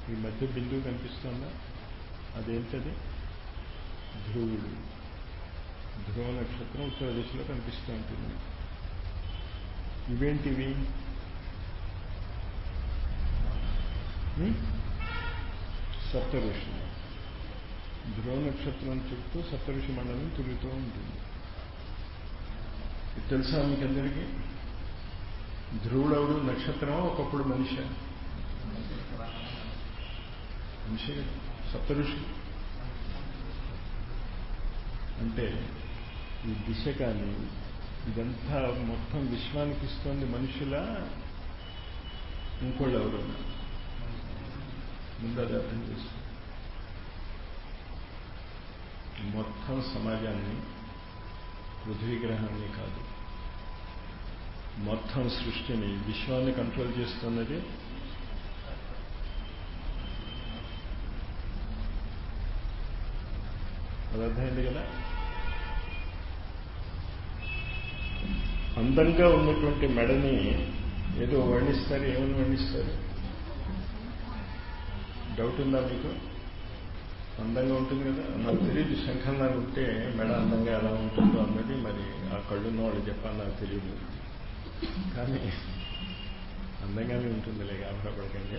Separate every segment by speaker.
Speaker 1: ఈ మధ్య బిందువు కనిపిస్తుందా? అదేంటది? ధ్రువుడు. ధ్రువ నక్షత్రం ఉత్తర దిశలో కనిపిస్తూ ఉంటుంది. ఇవేంటివి? సప్త ఋషులు. ధ్రువ నక్షత్రం చుట్టూ సప్తఋషి మండలం తిరుగుతూ ఉంటుంది. ఇది తెలుసా మీకందరికీ? ధ్రువుడవుడు నక్షత్రమా ఒకప్పుడు మనిషి? మనిషి. సప్తఋషులు అంటే ఈ దిశ కానీ ఇదంతా మొత్తం విశ్వానికి ఇస్తోంది మనుషుల ఇంకోళ్ళు ఎవరు? ముందు అది అర్థం చేసుకో. మొత్తం సమాజాన్ని, పృథ్వీ గ్రహాన్ని కాదు, మొత్తం సృష్టిని, విశ్వాన్ని కంట్రోల్ చేస్తున్నది అది అర్థమైంది కదా. అందంగా ఉన్నటువంటి మెడని ఏదో వర్ణిస్తారు. ఏమని వర్ణిస్తారు? డౌట్ ఉందా మీకు? అందంగా ఉంటుంది కదా. నాకు తెలియదు శంఖంలా ఉంటే మెడ అందంగా ఎలా ఉంటుందో అన్నది మరి ఆ కళ్ళున్న వాళ్ళు చెప్పాలి, నాకు తెలియదు. కానీ అందంగానే ఉంటుందిలే, ఆభ్రపడకండి.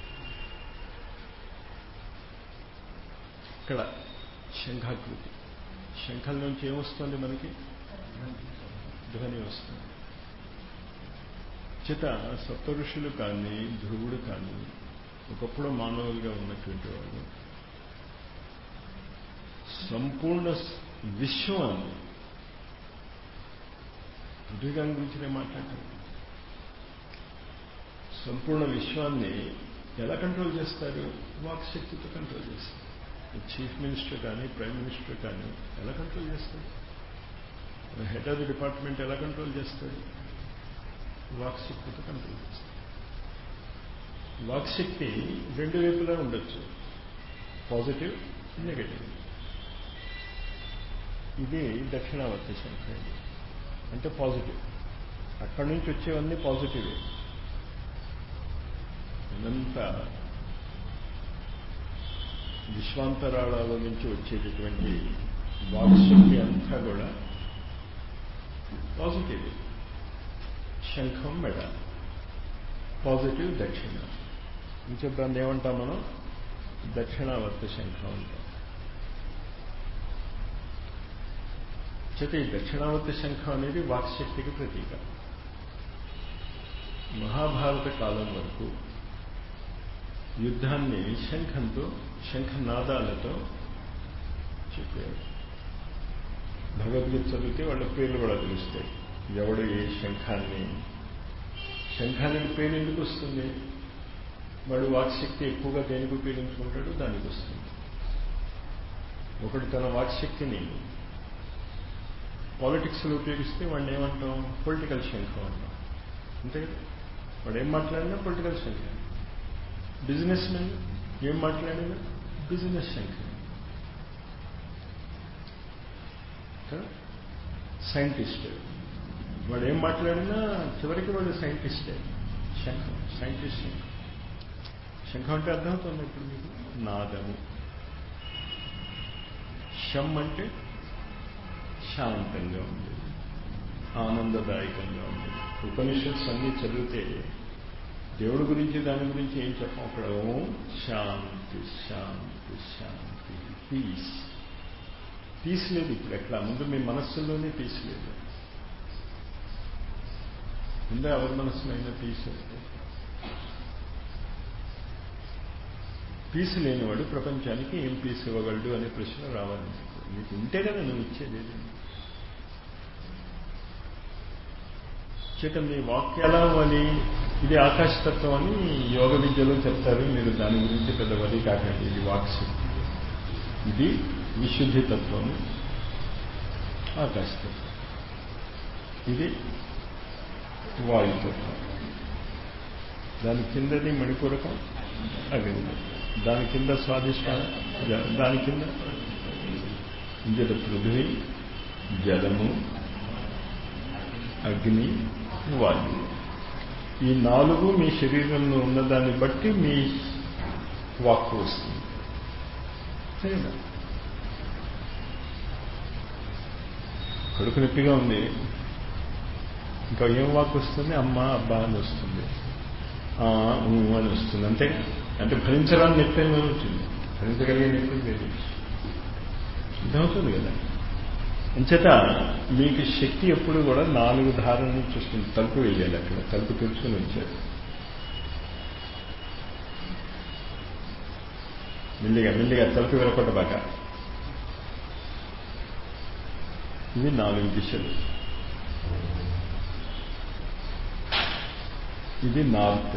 Speaker 1: ఇక్కడ శంఖాకృతి. శంఖం నుంచి ఏమొస్తుంది మనకి? ధ్వని వస్తుంది. చేత సప్తఋషులు కానీ ధ్రువుడు కానీ ఒకప్పుడు మానవులుగా ఉన్నటువంటి వాడు సంపూర్ణ విశ్వాన్ని, పృథ్వీగాని గురించి నేను మాట్లాడతాను, సంపూర్ణ విశ్వాన్ని ఎలా కంట్రోల్ చేస్తారు? వాక్శక్తితో కంట్రోల్ చేస్తారు. చీఫ్ మినిస్టర్ కానీ ప్రైమ్ మినిస్టర్ కానీ ఎలా కంట్రోల్ చేస్తారు? హెడ్ ఆఫ్ ది డిపార్ట్మెంట్ ఎలా కంట్రోల్ చేస్తారు? వాక్శక్తితో కంట్రోల్ చేస్తారు. వాక్శక్తి రెండు వైపులా ఉండొచ్చు, పాజిటివ్, నెగటివ్. ఇది దక్షిణావర్తి శంఖం. అంటే పాజిటివ్. అక్కడి నుంచి వచ్చేవన్నీ పాజిటివే. ఇదంతా విశ్వాంతరాళాల నుంచి వచ్చేటటువంటి వాక్శక్తి అంతా కూడా పాజిటివ్. శంఖం మెడ పాజిటివ్, దక్షిణ. ఇంకా దాన్ని ఏమంటాం మనం? దక్షిణావర్త శంఖం అంటాం. చేత ఈ దక్షిణావర్త శంఖం అనేది వాక్శక్తికి ప్రతీక. మహాభారత కాలం వరకు యుద్ధాన్ని శంఖంతో, శంఖనాదాలతో చెప్పారు. భగవద్గీత చదివితే వాళ్ళ పేర్లు కూడా తెలుస్తాయి. ఎవడు ఏ శంఖానికి పేరు ఎందుకు వస్తుంది? వాడు వాక్శక్తి ఎక్కువగా దేనికి ఉపయోగించుకుంటాడు, దానికి వస్తుంది. ఒకడు తన వాక్శక్తిని పాలిటిక్స్లో ఉపయోగిస్తే వాడిని ఏమంటాం? పొలిటికల్ శంఖం అంటాం. అంతే కదా. వాడు ఏం మాట్లాడినా పొలిటికల్ శంఖం. బిజినెస్ మెన్ ఏం మాట్లాడినా బిజినెస్ శంఖం. సైంటిస్ట్ వాడు ఏం మాట్లాడినా చివరికి వాడు సైంటిస్టే. శంఖం, సైంటిస్ట్ శంఖం. శంఖం అంటే అర్థమవుతుంది ఇప్పుడు మీకు? నాదము. శం అంటే శాంతంగా ఉండేది, ఆనందదాయకంగా ఉండేది. ఉపనిషత్స్ అన్నీ చదివితే దేవుడి గురించి దాని గురించి ఏం చెప్పం అక్కడ? ఓం శాంతి శాంతి శాంతి, పీస్. పీస్ లేదు ఇప్పుడు. ఎట్లా? ముందు మీ మనస్సులోనే పీస్ లేదు. ముందే ఎవరి మనస్సులైనా పీస్ వస్తే, పీస్ లేనివాడు ప్రపంచానికి ఏం పీస్ ఇవ్వగలడు అనే ప్రశ్న రావాలి. నీకు ఉంటే కదా నువ్వు ఇచ్చేది. చేత మీ వాక్య ఎలా అవ్వాలి? ఇది ఆకాశతత్వం అని యోగ విద్యలో చెప్తారు. మీరు దాని గురించి పెద్ద వది కాకండి. ఇది వాక్శక్తి. ఇది విశుద్ధి తత్వం, ఆకాశతత్వం. ఇది వాయుతత్వం. దాని కిందది మణిపూరకం, అగ్ని. దాని కింద స్వాధిష్టానం, దాని కింద ఇంజల పృథ్వీ, జలము, అగ్ని, వాయువు. ఈ నాలుగు మీ శరీరంలో ఉన్నదాన్ని బట్టి మీ వాక్కు వస్తుంది. సరేనా? కడుపు నొప్పిగా ఉంది, ఇంకా ఏం వాక్ వస్తుంది? అమ్మ అబ్బా అని వస్తుంది, అని వస్తుంది. అంతే. అంటే భరించరాని నొప్పి ఏమో వచ్చింది, భరించగలిగే నొప్పి లేదు. అర్థమవుతుంది కదా? అంచేత మీకు శక్తి ఎప్పుడు కూడా 4 ధారల నుంచి వస్తుంది. తలుపు వేయాలి, అక్కడ తలుపు తెరుచుకుని వచ్చారు. మెల్లిగా మెల్లిగా తలుపు విరకొట్టబాక. ఇవి 4 దిశలు. ఇది నార్త్.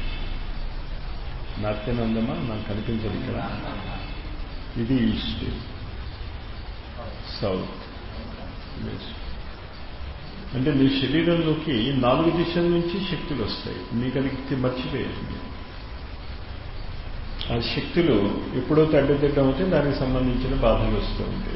Speaker 1: నార్త్ అని ఉందమ్మా, నాకు కనిపించదు ఇక్కడ. ఇది ఈస్ట్, సౌత్, వెస్ట్. అంటే మీ శరీరంలోకి 4 దిశల నుంచి శక్తులు వస్తాయి. మీకు అది మర్చిపోయారు. ఆ శక్తులు ఎప్పుడో తడ్డదిడ్డం అవుతే దానికి సంబంధించిన బాధలు వస్తూ ఉంటాయి.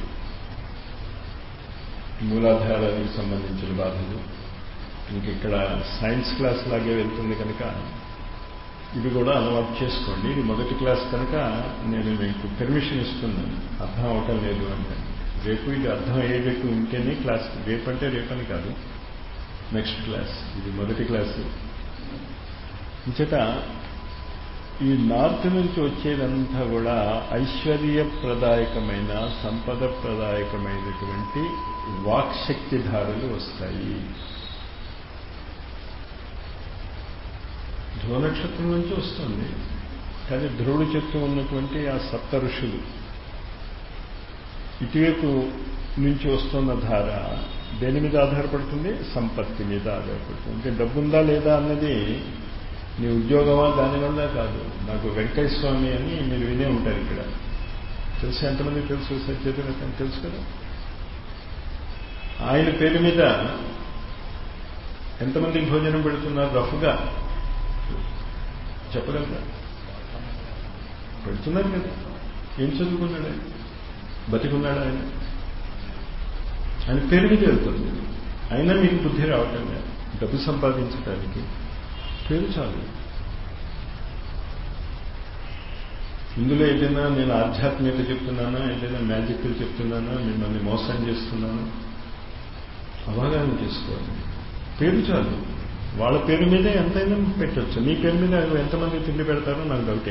Speaker 1: మూలాధారానికి సంబంధించిన బాధలు. ఇంక ఇక్కడ సైన్స్ క్లాస్ లాగే వెళ్తుంది కనుక ఇది కూడా అలవాటు చేసుకోండి. ఇది మొదటి క్లాస్ కనుక నేను మీకు పెర్మిషన్ ఇస్తున్నాను. అర్థం అవటం లేదు అంటే రేపు ఇది అర్థం అయ్యేటట్టు ఉంటేనే క్లాస్. రేపంటే రేపని కాదు, నెక్స్ట్ క్లాస్. ఇది మొదటి క్లాసు. ఇంచేత ఈ నార్త్ నుంచి వచ్చేదంతా కూడా ఐశ్వర్యప్రదాయకమైన, సంపదప్రదాయకమైనటువంటి వాక్శక్తి ధారలు వస్తాయి. ధ్రువ నక్షత్రం నుంచి వస్తుంది. కానీ ధ్రువుడు చెప్తూ ఉన్నటువంటి ఆ సప్త ఋషులు ఇటువైపు నుంచి వస్తున్న ధార దేని మీద ఆధారపడుతుంది? సంపత్తి మీద ఆధారపడుతుంది. అంటే డబ్బుందా లేదా అన్నది నీ ఉద్యోగమా దానివల్ల కాదు. నాకు వెంకయ్య స్వామి అని మీరు వినే ఉంటారు ఇక్కడ. తెలుసు? ఎంతమంది తెలుసు? సత్యత తెలుసు కదా. ఆయన పేరు మీద ఎంతమందికి భోజనం పెడుతున్నారు? రఫ్గా చెప్పగలరా? పెడుతున్నారు కదా. ఏం చదువుకున్నాడు ఆయన? బతికున్నాడు ఆయన? ఆయన పేరు మీద వెళ్తుంది. అయినా మీకు బుద్ధి రావటం లేదు. డబ్బు సంపాదించడానికి పేరు చాలు. ఇందులో ఏదైనా నేను ఆధ్యాత్మికత చెప్తున్నానా, ఏదైనా మ్యాజిక్లు చెప్తున్నానా, మిమ్మల్ని మోసం చేస్తున్నాను? అవగాహన చేసుకోవాలి. పేరు చాలు. వాళ్ళ పేరు మీదే ఎంతైనా పెట్టచ్చు. మీ పేరు మీద ఎంతమంది తిండి పెడతారో నాకు డౌటే.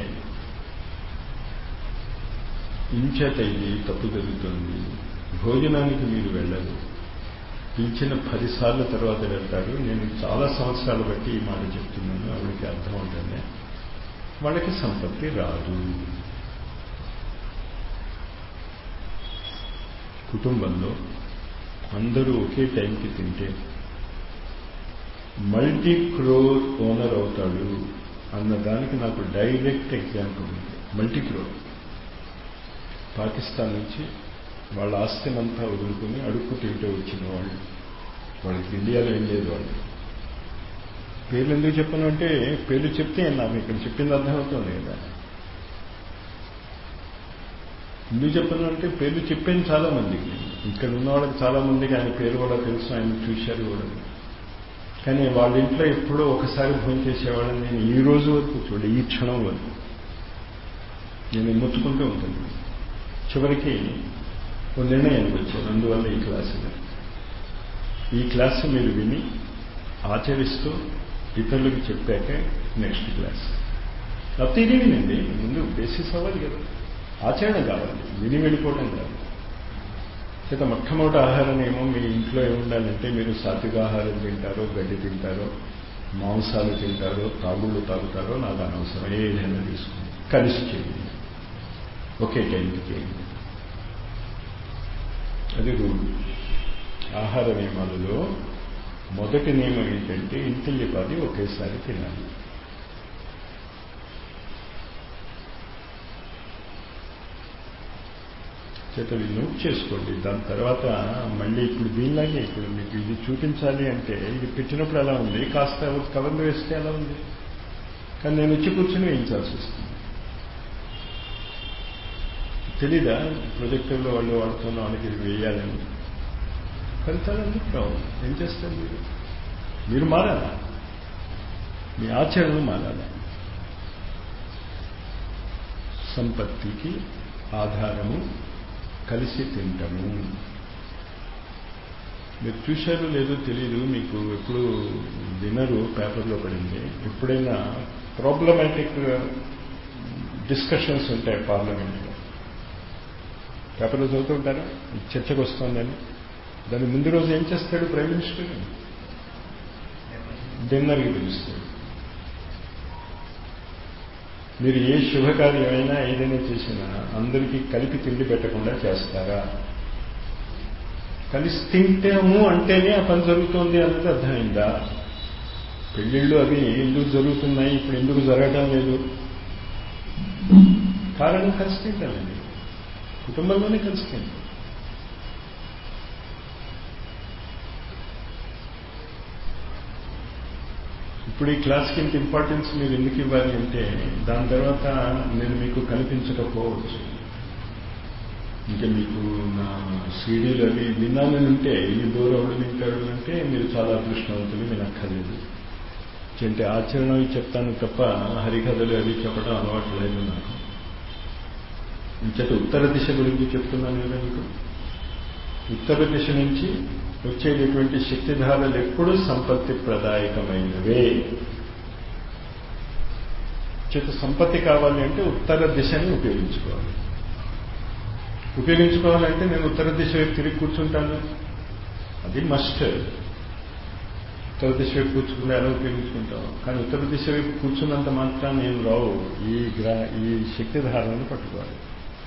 Speaker 1: ఇంచేత ఇది తప్పు జరుగుతుంది. భోజనానికి మీరు వెళ్ళరు, పిలిచిన 10 సార్లు తర్వాత వెళ్తారు. నేను చాలా సంవత్సరాలు బట్టి ఈ మాట చెప్తున్నాను. ఆవిడకి అర్థం అవుతుంది. వాళ్ళకి సంపత్తి రాదు. కుటుంబంలో అందరూ ఒకే టైంకి తింటే మల్టీ క్రోర్ ఓనర్ అవుతాడు అన్నదానికి నాకు డైరెక్ట్ ఎగ్జాంపుల్ ఉంది. మల్టీ క్రోర్. పాకిస్తాన్ నుంచి వాళ్ళ ఆస్తినంతా వదులుకుని అడుక్కు తింటూ వచ్చిన వాళ్ళు. వాళ్ళకి ఇండియాలో ఏం లేదు. వాళ్ళు పేర్లు ఎందుకు చెప్పను అంటే, పేర్లు చెప్తే నాకు ఇక్కడ చెప్పింది అర్థమవుతుంది కదా. ఎందుకు చెప్పను అంటే పేర్లు చెప్పాను చాలా మందికి. ఇక్కడ ఉన్న వాళ్ళకి చాలా మందికి ఆయన పేరు కూడా తెలుసు, ఆయన చూశారు కూడా. కానీ వాళ్ళ ఇంట్లో ఎప్పుడో ఒకసారి భోజనం చేసేవాళ్ళని నేను ఈ రోజు వరకు చూడండి, ఈ క్షణం వరకు నేను ముచ్చుకుంటూ ఉంటుంది. చివరికి ఓ నిర్ణయానికి వచ్చాను. అందువల్ల ఈ క్లాసు మీరు విని ఆచరిస్తూ ఇతరులకు చెప్పాక నెక్స్ట్ క్లాస్. లేకపోతే ఇది వినండి, ముందు బేసిస్ అవ్వాలి కదా, ఆచరణ కావాలి, విని వెళ్ళిపోవడం కాదు. చేత మొట్టమొదటి ఆహారం ఏమో మీ ఇంట్లో ఏముండాలంటే, మీరు సాత్విక ఆహారం తింటారో, గడ్డి తింటారో, మాంసాలు తింటారో, తాగుళ్ళు తాగుతారో నాకు అనవసరం. ఏదైనా తీసుకోండి, కలిసి చేయండి, ఒకే టైంకి చేయండి. అది రూల్. ఆహార నియమాలలో మొదటి నియమం ఏంటంటే ఇంటిల్లిపాది ఒకేసారి తినాలి. చేతవి నోట్ చేసుకోండి. దాని తర్వాత మళ్ళీ ఇప్పుడు దీనిలాగే ఇప్పుడు మీకు ఇది చూపించాలి అంటే ఇది పెట్టినప్పుడు ఎలా ఉంది, కాస్త కవర్లు వేస్తే ఎలా ఉంది, కానీ నేను వచ్చి కూర్చొని వేయించాల్సి వస్తుంది. తెలీదా ప్రొజెక్టర్లో వాళ్ళు వాడుతున్న వాళ్ళకి ఇది వేయాలని? ఫలితాలు ఎందుకు రావు? ఏం చేస్తారు మీరు మారాలా, మీ ఆచరణ మారాలి. సంపత్తికి ఆధారము కలిసి తింటము. మీరు చూశారో లేదో తెలియదు, మీకు ఎప్పుడు వినరు, పేపర్లో పడింది. ఎప్పుడైనా ప్రాబ్లమాటిక్ డిస్కషన్స్ ఉంటాయి పార్లమెంట్లో, పేపర్లో చదువుతుంటారా, చర్చకు వస్తుందని. దాని ముందు రోజు ఏం చేస్తాడు ప్రైమ్ మినిస్టర్? డిన్నర్కి పిలుస్తాడు. మీరు ఏ శుభకార్యమైనా ఏదైనా చేసినా అందరికీ కలిపి తిండి పెట్టకుండా చేస్తారా? కలిసి తింటాము అంటేనే ఆ పని జరుగుతోంది అన్నది అర్థమైందా? పెళ్ళిళ్ళు అవి ఎందుకు జరుగుతున్నాయి, ఇప్పుడు ఎందుకు జరగడం లేదు? కారణం కలిసి తింటామండి, కుటుంబంలోనే కలిసి తింటాం. ఇప్పుడు ఈ క్లాస్కి ఇంత ఇంపార్టెన్స్ మీరు ఎందుకు ఇవ్వాలి అంటే, దాని తర్వాత నేను మీకు కనిపించకపోవచ్చు. ఇంకా మీకు నా సీడీలు అవి వినాలని ఉంటే ఈ దూరం ఎవడు వింటాడు అంటే మీరు చాలా అదృష్టవంతులు, వినక్కర్లేదు. అంటే ఆచరణ చెప్తాను తప్ప హరికథలు అవి చెప్పడం అలవాటు లేదు నాకు. ఇంకటి ఉత్తర దిశ గురించి చెప్తున్నాను కదా మీకు. ఉత్తర దిశ నుంచి వచ్చేటటువంటి శక్తిధారలు ఎప్పుడూ సంపత్తి ప్రదాయకమైనవే. చేత సంపత్తి కావాలి అంటే ఉత్తర దిశని ఉపయోగించుకోవాలి. ఉపయోగించుకోవాలంటే నేను ఉత్తర దిశ వైపు తిరిగి కూర్చుంటాను, అది మస్ట్. ఉత్తర దిశ వైపు కూర్చుకుంటే ఎలా ఉపయోగించుకుంటాం? కానీ ఉత్తర దిశ వైపు కూర్చున్నంత మాత్రం నేను రావు. ఈ శక్తిధారలను పట్టుకోవాలి.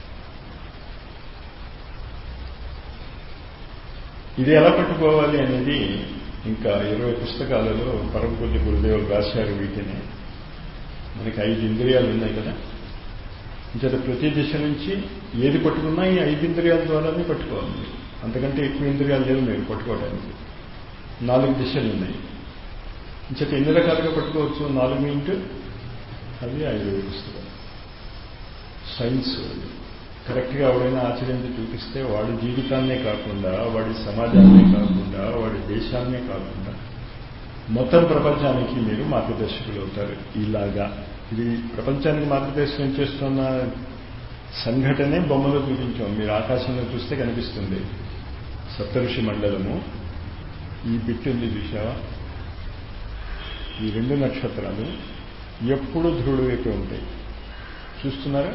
Speaker 1: ఇది ఎలా పట్టుకోవాలి అనేది ఇంకా 20 పుస్తకాలలో పరమపూజ్య గురుదేవులు రాశారు. వీటిని మనకి 5 ఇంద్రియాలు ఉన్నాయి కదా, ఇంత ప్రతి దిశ నుంచి ఏది పట్టుకున్నా ఈ 5 ఇంద్రియాల ద్వారానే పట్టుకోవాలి. అంతకంటే ఎక్కువ ఇంద్రియాలు లేవు మీరు పట్టుకోవడానికి. 4 దిశలు ఉన్నాయి. ఇంత ఎన్ని రకాలుగా పట్టుకోవచ్చు? 4 ఇంటూ అది 5 పుస్తకాలు. సైన్స్ కరెక్ట్గా ఎవరైనా ఆచరించి చూపిస్తే వాడి జీవితాన్నే కాకుండా, వాడి సమాజాన్నే కాకుండా, వాడి దేశాన్నే కాకుండా మొత్తం ప్రపంచానికి మీరు మార్గదర్శకులు అవుతారు. ఇలాగా ఇది ప్రపంచానికి మార్గదర్శనం చేస్తున్న సంఘటనే బొమ్మలో చూపించాం. మీరు ఆకాశంలో చూస్తే కనిపిస్తుంది సప్తఋషి మండలము. ఈ బిట్టు ఉంది చూసావా? ఈ 2 నక్షత్రాలు ఎప్పుడు ధ్రువుడు వైపు ఉంటాయి, చూస్తున్నారా?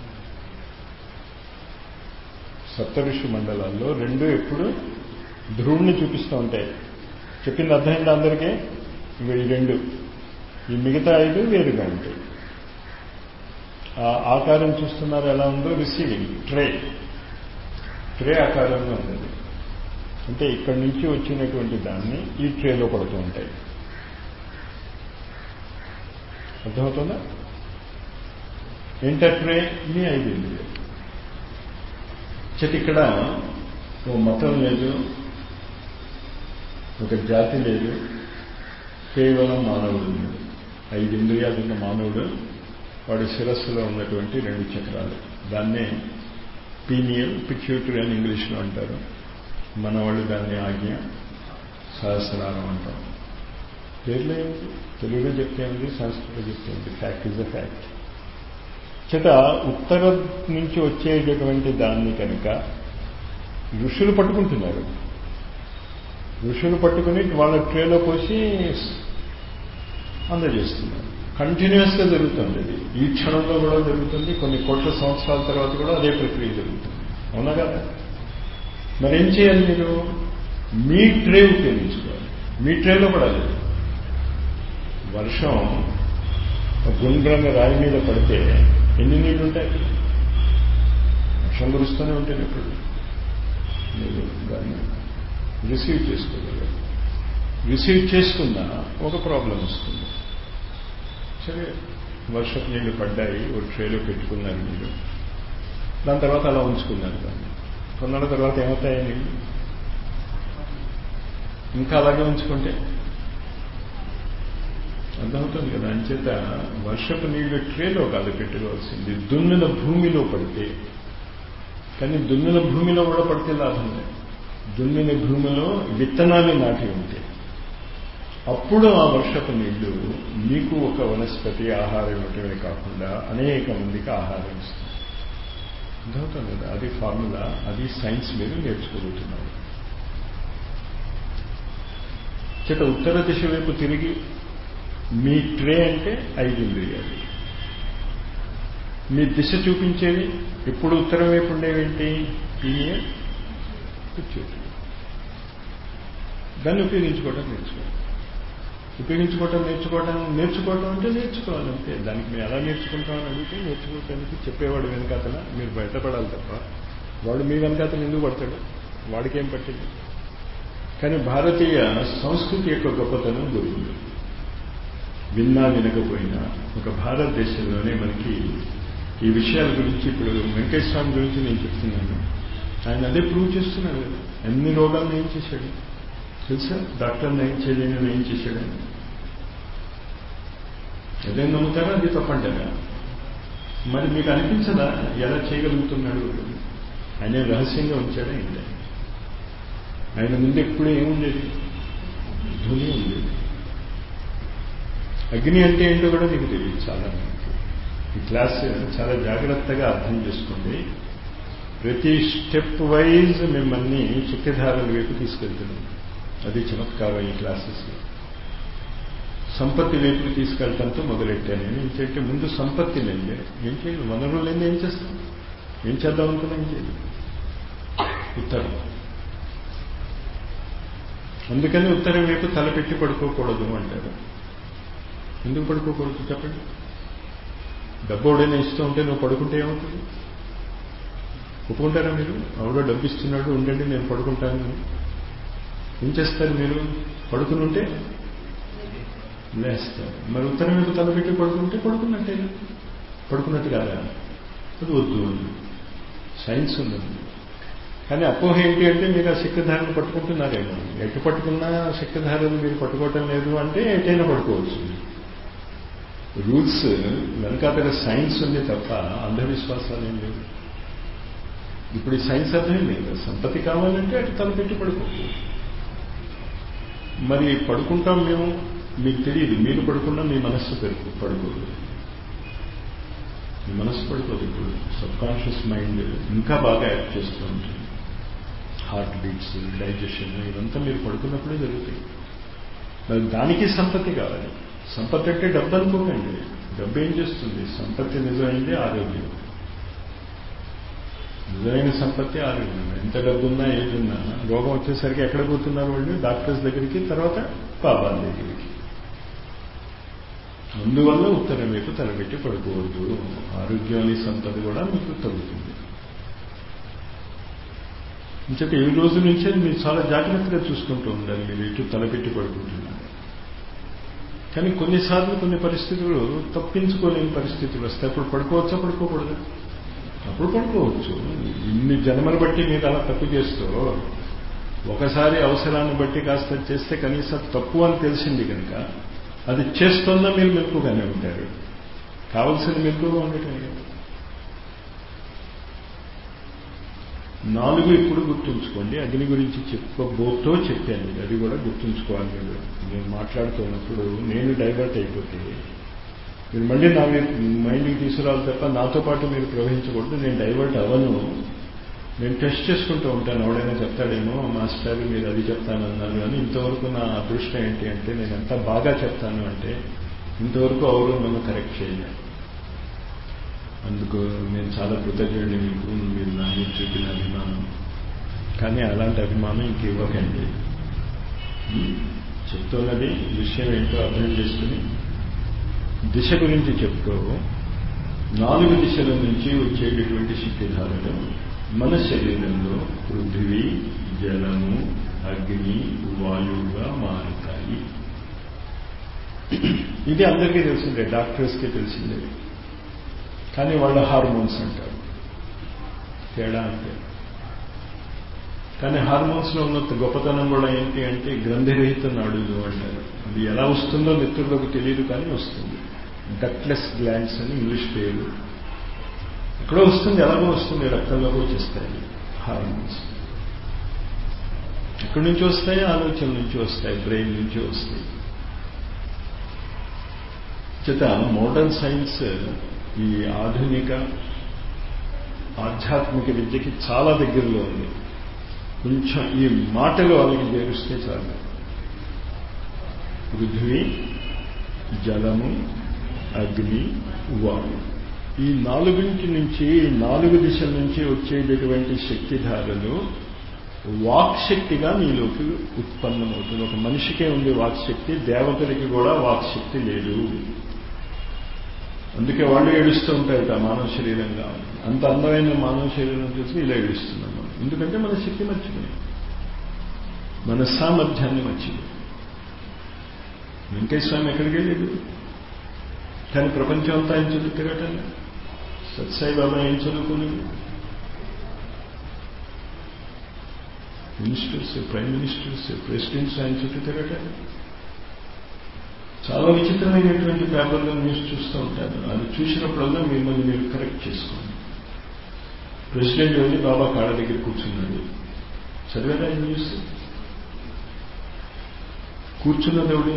Speaker 1: సప్తఋషి మండలాల్లో 2 ఎప్పుడు ధ్రువుణ్ణి చూపిస్తూ ఉంటాయి. చెప్పింది అర్థమైందా అందరికీ? ఇవి 2, ఈ మిగతా 5 వేరుగా ఉంటాయి. ఆ ఆకారం చూస్తున్నారు ఎలా ఉందో? రిసీవింగ్ ట్రే ఆకారంలో ఉంటుంది. అంటే ఇక్కడి నుంచి వచ్చినటువంటి దాన్ని ఈ ట్రేలో పడుతూ ఉంటాయి. అర్థమవుతుందా? ఏంటా ట్రే? మీ 5 ఇంద్రియాలు. ఇక్కడ ఓ మతం లేదు, ఒక జాతి లేదు, కేవలం మానవుడు ఉన్నాడు. 5 ఇంద్రియాలు ఉన్న మానవుడు, వాడి శిరస్సులో ఉన్నటువంటి 2 చక్రాలు. దాన్నే పీనియల్, పిట్యూటరీ అని ఇంగ్లీష్లో అంటారు. మన వాళ్ళు దాన్ని ఆజ్ఞ, సహస్రారం అంటాం. పేర్లో ఏమిటి? తెలుగులో చెప్తే ఉంది, సంస్కృతిలో చెప్తే ఉంది. Fact is a fact. చేత ఉత్తర నుంచి వచ్చేటటువంటి దాన్ని కనుక ఋషులు పట్టుకుంటున్నారు. ఋషులు పట్టుకుని వాళ్ళ ట్రేలో పోసి అందజేస్తున్నారు. కంటిన్యూస్గా జరుగుతుంది. అది ఈ క్షణంలో కూడా జరుగుతుంది. కొన్ని కోట్ల సంవత్సరాల తర్వాత కూడా అదే ప్రక్రియ జరుగుతుంది. అవునా కదా? మరేం చేయాలి? మీరు మీ ట్రే ఉపయోగించుకోవాలి. మీ ట్రేలో పడాలి. వర్షం గుండ్రంగా రాయి మీద పడితే ఎన్ని నీళ్ళు ఉంటాయి? వర్షం కురుస్తూనే ఉంటాయి. ఎప్పుడు మీరు దాన్ని రిసీవ్ చేసుకోగలరు. రిసీవ్ చేసుకున్నా ఒక ప్రాబ్లం వస్తుంది. సరే, వర్షపు నీళ్లు పడ్డాయి, ఒక ట్రేలో పెట్టుకున్నారు మీరు. దాని తర్వాత అలా ఉంచుకున్నారు. దాన్ని కొన్నాళ్ళ తర్వాత ఏమవుతాయి నీళ్ళు? ఇంకా అలాగే ఉంచుకుంటే అర్థమవుతుంది కదా. అంచేత వర్షపు నీళ్లు ట్రేలో కాదు పెట్టుకోవాల్సింది, దున్నిన భూమిలో పడితే. కానీ దున్నిన భూమిలో కూడా పడితే లాభం లేదు. దున్నిన భూమిలో విత్తనాలు నాటి ఉంటే అప్పుడు ఆ వర్షపు నీళ్లు మీకు ఒక వనస్పతి ఆహారం ఇవ్వటమే కాకుండా అనేక మందికి ఆహారం ఇస్తుంది. అర్థమవుతుంది కదా? అది ఫార్ములా, అది సైన్స్ మీరు నేర్చుకోబోతున్నారు. చేత ఉత్తర దిశ వైపు తిరిగి మీ ట్రే అంటే 5 ఇంద్రియాలు, మీ దిశ చూపించేవి ఎప్పుడు ఉత్తరం వైపు ఉండేవేంటి? Pineal, pituitary. దాన్ని ఉపయోగించుకోవడం నేర్చుకోవటం అంటే నేర్చుకోవాలంటే దానికి మేము ఎలా నేర్చుకుంటామని అడిగితే నేర్చుకోవటానికి చెప్పేవాడు వెనకాతల మీరు బయటపడాలి తప్ప వాడు మీ వెనకాతల ఎందుకు పడతాడు? వాడికేం పట్టింది? కానీ భారతీయ సంస్కృతి యొక్క గొప్పతనం దొరుకుతుంది. విన్నా వినకపోయినా ఒక భారతదేశంలోనే మనకి ఈ విషయాల గురించి, ఇప్పుడు వెంకటేశ్వర స్వామి గురించి నేను చెప్తున్నాను, ఆయన అదే ప్రూవ్ చేస్తున్నాడు కదా. ఎన్ని రోగాలు నయం చేశాడు తెలుసా? డాక్టర్ నయం చేయలేని నయం చేశాడు ఆయన. అదే నమ్ముతారా? అది తప్పంటారా? మరి మీకు అనిపించదా ఎలా చేయగలుగుతున్నాడు? ఆయన రహస్యంగా ఉంచాడా ఏంటి? ఆయన ముందు ఎప్పుడు ఏముండేది? ధ్వని ఉండేది. అగ్ని అంటే ఏంటో కూడా మీకు తెలియదు చాలా మందికి. ఈ క్లాస్ చాలా జాగ్రత్తగా అర్థం చేసుకోండి. ప్రతి స్టెప్ వైజ్ మిమ్మల్ని శక్తిధారల వైపు తీసుకెళ్తున్నాం. అది చమత్కారం ఈ క్లాసెస్లో. సంపత్తి వైపు తీసుకెళ్ళటంతో మొదలెట్టాను నేను. ఏంటంటే ముందు సంపత్తి లేదే ఏం చేయాలి? వనరులు లేని ఏం చేస్తాం? ఏం చేద్దాం అనుకున్నా ఏం చేయాలి? ఉత్తరం. అందుకని ఉత్తరం వైపు తలపెట్టి పడుకోకూడదు అంటారు. ఎందుకు పడుకోకూడదు చెప్పండి? డబ్బు ఎవడైనా ఇస్తూ ఉంటే నువ్వు పడుకుంటే ఏమవుతుంది? ఒప్పుకుంటారా మీరు? ఎవడో డబ్బు ఇస్తున్నాడు ఉండండి నేను పడుకుంటాను. ఏం చేస్తారు మీరు? పడుకుని ఉంటే లేస్తారు. మరి ఉత్తరం వైపు తలపెట్టి పడుకుంటే పడుకున్నట్టే. పడుకున్నట్టు కాదా? అది వద్దు అని సైన్స్ ఉన్నది. కానీ అపోహ ఏంటి అంటే మీరు ఆ శక్తిధారను పట్టుకుంటున్నారేమో. ఎటు పట్టుకున్నా శక్తిధారను మీరు పట్టుకోవటం లేదు అంటే ఎటైనా పడుకోవచ్చు. రూల్స్ వెనకాతల సైన్స్ ఉంది తప్ప అంధవిశ్వాసాలు ఏం లేవు. ఇప్పుడు ఈ సైన్స్ అర్థం లేదు. సంపత్తి కావాలంటే అటు తలపెట్టి పడుకోవచ్చు. మరి పడుకుంటాం మేము, మీకు తెలియదు. మీరు పడుకున్నా మీ మనస్సు పడుకోదు. మీ మనస్సు పడుకోదు. ఇప్పుడు సబ్కాన్షియస్ మైండ్ ఇంకా బాగా యాక్ట్ చేస్తూ ఉంటుంది. హార్ట్ బీట్స్, డైజెషన్ ఇదంతా మీరు పడుకున్నప్పుడే జరుగుతాయి. మరి దానికి సంపత్తి కావాలి. సంపత్తి అంటే డబ్బు అనుకోకండి. డబ్బు ఏం చేస్తుంది? సంపత్తి నిజమైంది ఆరోగ్యం. నిజమైన సంపత్తి ఆరోగ్యం. ఎంత డబ్బున్నా ఏదున్నా రోగం వచ్చేసరికి ఎక్కడ పోతున్నారు వాళ్ళు? డాక్టర్స్ దగ్గరికి, తర్వాత బాబాల దగ్గరికి. అందువల్ల ఉత్తరం వైపు తలపెట్టి పడుకోవద్దు. ఆరోగ్యాన్ని సంపద కూడా మీకు తగ్గుతుంది. ఇంకొక ఈ రోజు నుంచే మీరు చాలా జాగ్రత్తగా చూసుకుంటూ ఉండాలి. మీరు ఇటు తలపెట్టి పడుకుంటున్నారు. కానీ కొన్నిసార్లు కొన్ని పరిస్థితులు తప్పించుకోలేని పరిస్థితులు వస్తాయి. అప్పుడు పడుకోవచ్చా పడుకోకూడదు? అప్పుడు పడుకోవచ్చు. ఇన్ని జన్మలు బట్టి మీరు అలా తప్పు చేస్తూ ఒకసారి అవసరాన్ని బట్టి కాస్త చేస్తే కనీసం తప్పు అని తెలిసింది కనుక అది చేస్తున్నా మీరు మెలకుగానే ఉంటారు. కావలసిన మెలకుగా ఉండటమే. 4 ఇప్పుడు గుర్తుంచుకోండి. అగ్ని గురించి చెప్పబోతో చెప్పాను. అది కూడా గుర్తుంచుకోవాలి. నేను మాట్లాడుతున్నప్పుడు నేను డైవర్ట్ అయిపోతే మీరు మళ్ళీ నా మైండ్కి తీసుకురావాలి తప్ప నాతో పాటు మీరు ప్రవహించకూడదు. నేను డైవర్ట్ అవ్వను. నేను టెస్ట్ చేసుకుంటూ ఉంటాను. ఎవడైనా చెప్తాడేమో మాస్టర్ మీరు అది చెప్తానన్నారు అని. ఇంతవరకు నా అదృష్టం ఏంటి అంటే నేను ఎంత బాగా చెప్తాను అంటే ఇంతవరకు ఎవరు నన్ను కరెక్ట్ చేయలేదు. అందుకు నేను చాలా కృతజ్ఞుడిని మీకు. మీరు నా మీద చూపిన అభిమానం. కానీ అలాంటి అభిమానం ఇంక ఇవ్వకండి. చెప్తున్నది విషయం ఏంటో అర్థం చేసుకుని దిశ గురించి చెప్తూ 4 దిశల నుంచి వచ్చేటటువంటి శక్తిధారలు మన శరీరంలో పృథివీ, జలము, అగ్ని, వాయువుగా మారుతాయి. ఇది అందరికీ తెలిసిందే, డాక్టర్స్కి తెలిసిందే. కానీ వాళ్ళ హార్మోన్స్ అంటారు. తేడా అంతే. కానీ హార్మోన్స్లో ఉన్న గొప్పతనం కూడా ఏంటి అంటే గ్రంథిరహిత నాడులు అంటారు. అది ఎలా వస్తుందో మిత్రులకు తెలియదు కానీ వస్తుంది. డక్ట్లెస్ గ్లాండ్స్ అని ఇంగ్లీష్ పేరు. ఎక్కడో వస్తుంది, ఎలాగో వస్తుంది. రక్తంలోకి వచ్చేస్తాయి హార్మోన్స్. ఎక్కడి నుంచి వస్తాయి? ఆలోచనల నుంచి వస్తాయి, బ్రెయిన్ నుంచి వస్తాయి. చేత మోడర్న్ సైన్స్ ఈ ఆధునిక ఆధ్యాత్మిక విద్యకి చాలా దగ్గరలో ఉంది. కొంచెం ఈ మాటలు వాళ్ళకి చేరుస్తే చాలు. పృథ్వీ, జలము, అగ్ని, వాయు, ఈ నాలుగింటి నుంచి, 4 దిశల నుంచి వచ్చేటటువంటి శక్తిధారలు వాక్శక్తిగా మీలోకి ఉత్పన్నమవుతుంది. ఒక మనిషికే ఉంది వాక్శక్తి, దేవతలకి కూడా వాక్శక్తి లేదు. అందుకే వాళ్ళు ఏడుస్తూ ఉంటారట మానవ శరీరంగా. అంత అందమైన మానవ శరీరం చూసి ఇలా ఏడుస్తున్నాం మనం. ఎందుకంటే మన శక్తి మర్చిపోయి, మన సామర్థ్యాన్ని మర్చిపోయి. వెంకటేశ్వర స్వామి ఎక్కడికి వెళ్ళలేదు, కానీ ప్రపంచం అంతా ఆయన చుట్టూ తిరగటండి. సత్సాయి బాబా ఏం చదువుకున్నాడు? మినిస్టర్స్, ప్రైమ్ మినిస్టర్స్, ప్రెసిడెంట్స్ ఆయన చుట్టూ తిరగటండి. చాలా విచిత్రమైనటువంటి పేపర్లో న్యూస్ చూస్తూ ఉంటారు. అది చూసినప్పుడల్లా మిమ్మల్ని మీరు కరెక్ట్ చేసుకోండి. ప్రెసిడెంట్ వెళ్ళి బాబా కాళ్ళ దగ్గర కూర్చున్నాడు. చదివారా ఈ న్యూస్? కూర్చున్నది ఎవడు?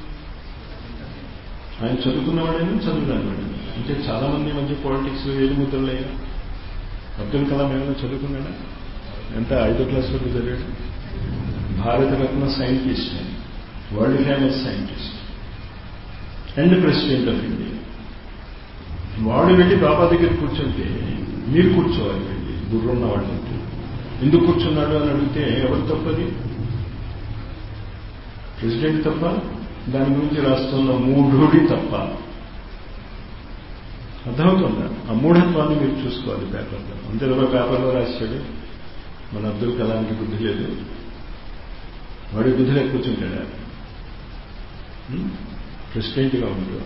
Speaker 1: ఆయన చదువుకున్నవాడైనా చదువురానివాడైనా. అంటే చాలా మంది మధ్య పాలిటిక్స్లో ఏడు ముద్రలయ్యా. అబ్దుల్ కలాం ఏమైనా చదువుకున్నాడా? ఎంత 5వ క్లాస్ వరకు చదివాడు. Bharat Ratna scientist, world famous scientist and president of India. వాడు వెళ్ళి బాబా దగ్గర కూర్చుంటే మీరు కూర్చోవాలి. వెళ్ళి గుర్రున్న వాళ్ళు ఎందుకు కూర్చున్నాడు అని అడిగితే ఎవరు తప్పది? ప్రెసిడెంట్ తప్ప, దాని గురించి రాస్తున్న మూఢుడి తప్ప. అర్థమవుతుందా? ఆ మూఢత్వాన్ని మీరు చూసుకోవాలి పేపర్లో. అంతే తప్ప పేపర్లో రాశాడు మన అబ్దుల్ కలాంకి బుద్ధి లేదు, వాడి బుద్ధిలో కూర్చుంటాడా? ప్రెసిడెంట్గా ఉంటూ,